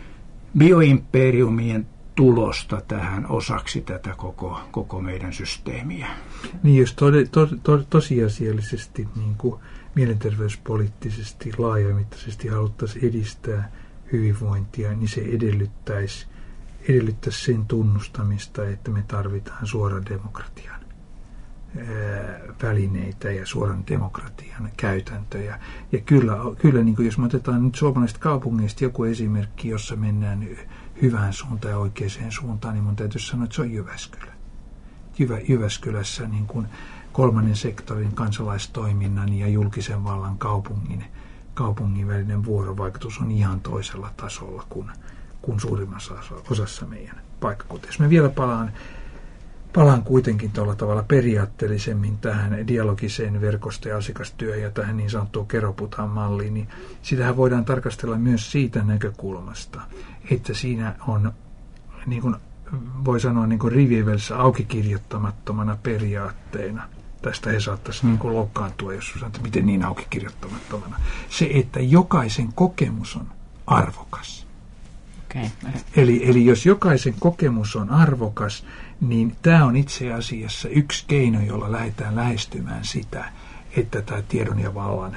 bioimperiumien tulosta tähän osaksi tätä koko, koko meidän systeemiä. Niin, jos to, to, to, tosiasiallisesti niin kuin mielenterveyspoliittisesti laajamittaisesti haluttaisiin edistää hyvinvointia, niin se edellyttäisi, edellyttäisi sen tunnustamista, että me tarvitaan suoran demokratian ää, välineitä ja suoran demokratian käytäntöjä. Ja kyllä, kyllä niin kuin jos me otetaan nyt suomalaisista kaupungeista joku esimerkki, jossa mennään hyvään suuntaan ja oikeaan suuntaan, niin mun täytyy sanoa, että se on Jyväskylä. Jyvä, Jyväskylässä niin kuin kolmannen sektorin kansalaistoiminnan ja julkisen vallan kaupungin, kaupungin välinen vuorovaikutus on ihan toisella tasolla kuin, kuin suurimmassa osassa meidän paikkakuntia. Jos mä vielä palaan, palaan kuitenkin tuolla tavalla periaatteellisemmin tähän dialogiseen verkosto- ja asiakastyöhön ja tähän niin sanottuun Keroputaan malliin, niin sitähän voidaan tarkastella myös siitä näkökulmasta, että siinä on, niin kuin voi sanoa, niin kuin rivien välissä auki kirjoittamattomana periaatteena. Tästä he saattaisi niin kuin loukkaantua, jos sanotaan, että miten niin auki kirjoittamattomana. Se, että jokaisen kokemus on arvokas. Okay. Eli, eli jos jokaisen kokemus on arvokas, niin tämä on itse asiassa yksi keino, jolla lähdetään lähestymään sitä, että tämä tiedon ja vallan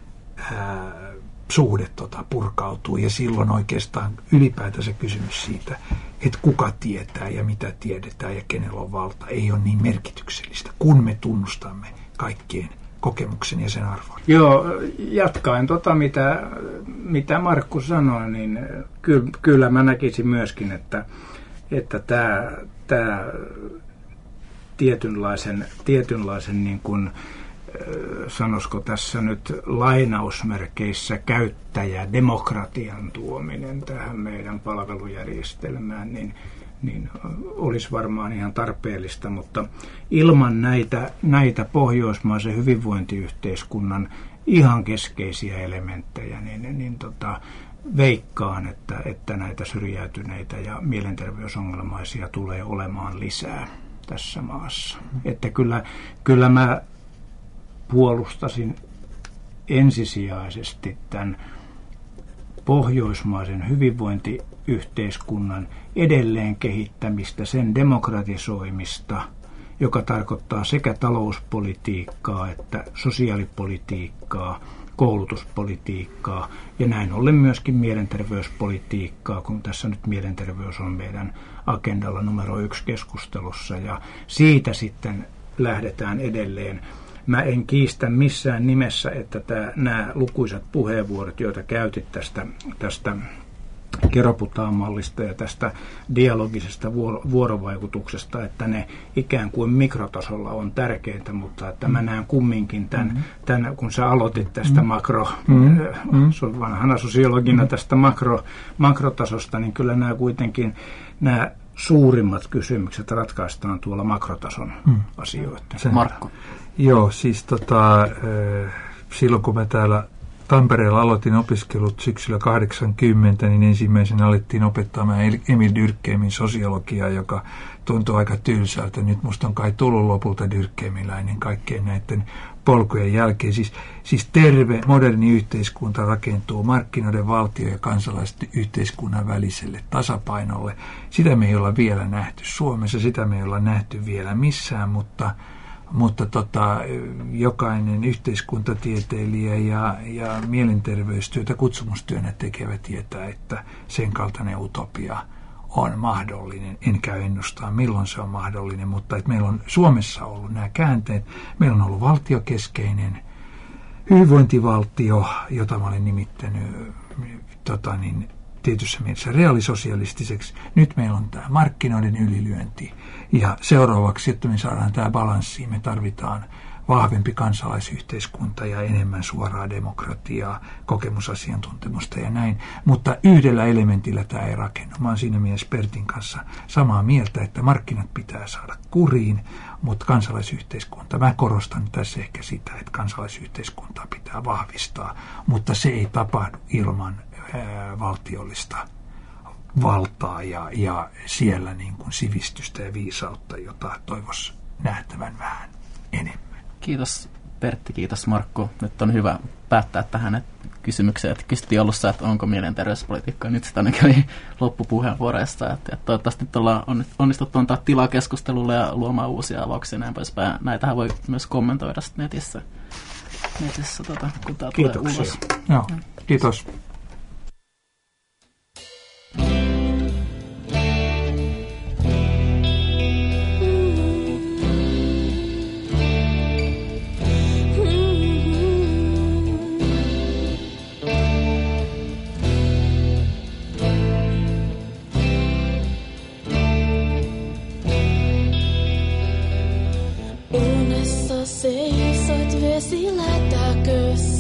ää, suhde tota, purkautuu. Ja silloin oikeastaan ylipäätänsä kysymys siitä, että kuka tietää ja mitä tiedetään ja kenellä on valta, ei ole niin merkityksellistä, kun me tunnustamme kaikkien kokemuksen ja sen arvon. Joo, jatkaen tota, mitä, mitä Markku sanoi, niin kyllä, kyllä mä näkisin myöskin, että, että tämä, tämä tietynlaisen, tietynlaisen niin kuin, sanoisiko tässä nyt lainausmerkeissä käyttäjädemokratian tuominen tähän meidän palvelujärjestelmään, niin, niin olisi varmaan ihan tarpeellista, mutta ilman näitä, näitä pohjoismaisen hyvinvointiyhteiskunnan ihan keskeisiä elementtejä, niin, niin tota, veikkaan, että, että näitä syrjäytyneitä ja mielenterveysongelmaisia tulee olemaan lisää tässä maassa. Että kyllä, kyllä mä puolustasin ensisijaisesti tämän pohjoismaisen hyvinvointiyhteiskunnan edelleen kehittämistä, sen demokratisoimista, joka tarkoittaa sekä talouspolitiikkaa että sosiaalipolitiikkaa, koulutuspolitiikkaa ja näin ollen myöskin mielenterveyspolitiikkaa, kun tässä nyt mielenterveys on meidän agendalla numero yksi keskustelussa ja siitä sitten lähdetään edelleen. Mä en kiistä missään nimessä, että tämä, nämä lukuisat puheenvuorot, joita käytit tästä, tästä Keroputaan-mallista ja tästä dialogisesta vuorovaikutuksesta, että ne ikään kuin mikrotasolla on tärkeintä, mutta että mä näen kumminkin tämän, mm-hmm. tämän kun sä aloitit tästä makro, mm-hmm. sun vanhana sosiologina tästä makro, makrotasosta, niin kyllä nämä kuitenkin nämä suurimmat kysymykset ratkaistaan tuolla makrotason mm. asioiden. Markku. Joo, siis tota, silloin kun mä täällä Tampereella aloitin opiskelut syksyllä kahdeksankymmentä, niin ensimmäisenä alettiin opettamaan Emil Durkheemin sosiologiaa, joka tuntui aika tylsältä. Nyt musta on kai tullut lopulta Durkheemiläinen kaikkien näiden polkujen jälkeen. Siis, siis terve, moderni yhteiskunta rakentuu markkinoiden, valtio- ja kansalaisten yhteiskunnan väliselle tasapainolle. Sitä me ei olla vielä nähty Suomessa, sitä me ei olla nähty vielä missään, mutta Mutta tota, jokainen yhteiskuntatieteilijä ja, ja mielenterveystyötä kutsumustyönä tekevä tietää, että sen kaltainen utopia on mahdollinen. En käy ennustaa, milloin se on mahdollinen, mutta että meillä on Suomessa ollut nämä käänteet. Meillä on ollut valtiokeskeinen hyvinvointivaltio, jota mä olen nimittänyt tota niin, tietyssä mielessä reaalisosialistiseksi. Nyt meillä on tämä markkinoiden ylilyönti. Ja seuraavaksi, jotta me saadaan tämä balanssi, me tarvitaan vahvempi kansalaisyhteiskunta ja enemmän suoraa demokratiaa, kokemusasiantuntemusta ja näin. Mutta yhdellä elementillä tämä ei rakennu. Mä oon siinä mielessä Pertin kanssa samaa mieltä, että markkinat pitää saada kuriin, mutta kansalaisyhteiskunta, mä korostan tässä ehkä sitä, että kansalaisyhteiskuntaa pitää vahvistaa, mutta se ei tapahdu ilman ää, valtiollista valtaa ja, ja siellä niin kuin sivistystä ja viisautta, jota toivoisi nähtävän vähän enemmän. Kiitos Pertti, kiitos Markku. Nyt on hyvä päättää tähän kysymykseen, että kysyttiin alussa, että onko mielenterveyspolitiikkaa. Nyt sitä ainakin oli loppupuheenvuoroista. Että, että toivottavasti nyt ollaan onnistuttu antaa tilaa keskustelulle ja luomaan uusia avauksia näin poispäin. Näitähän voi myös kommentoida netissä, netissä tota, kun tämä tulee ulos. Joo, kiitos. Unessa seisoit vesilätäkössä.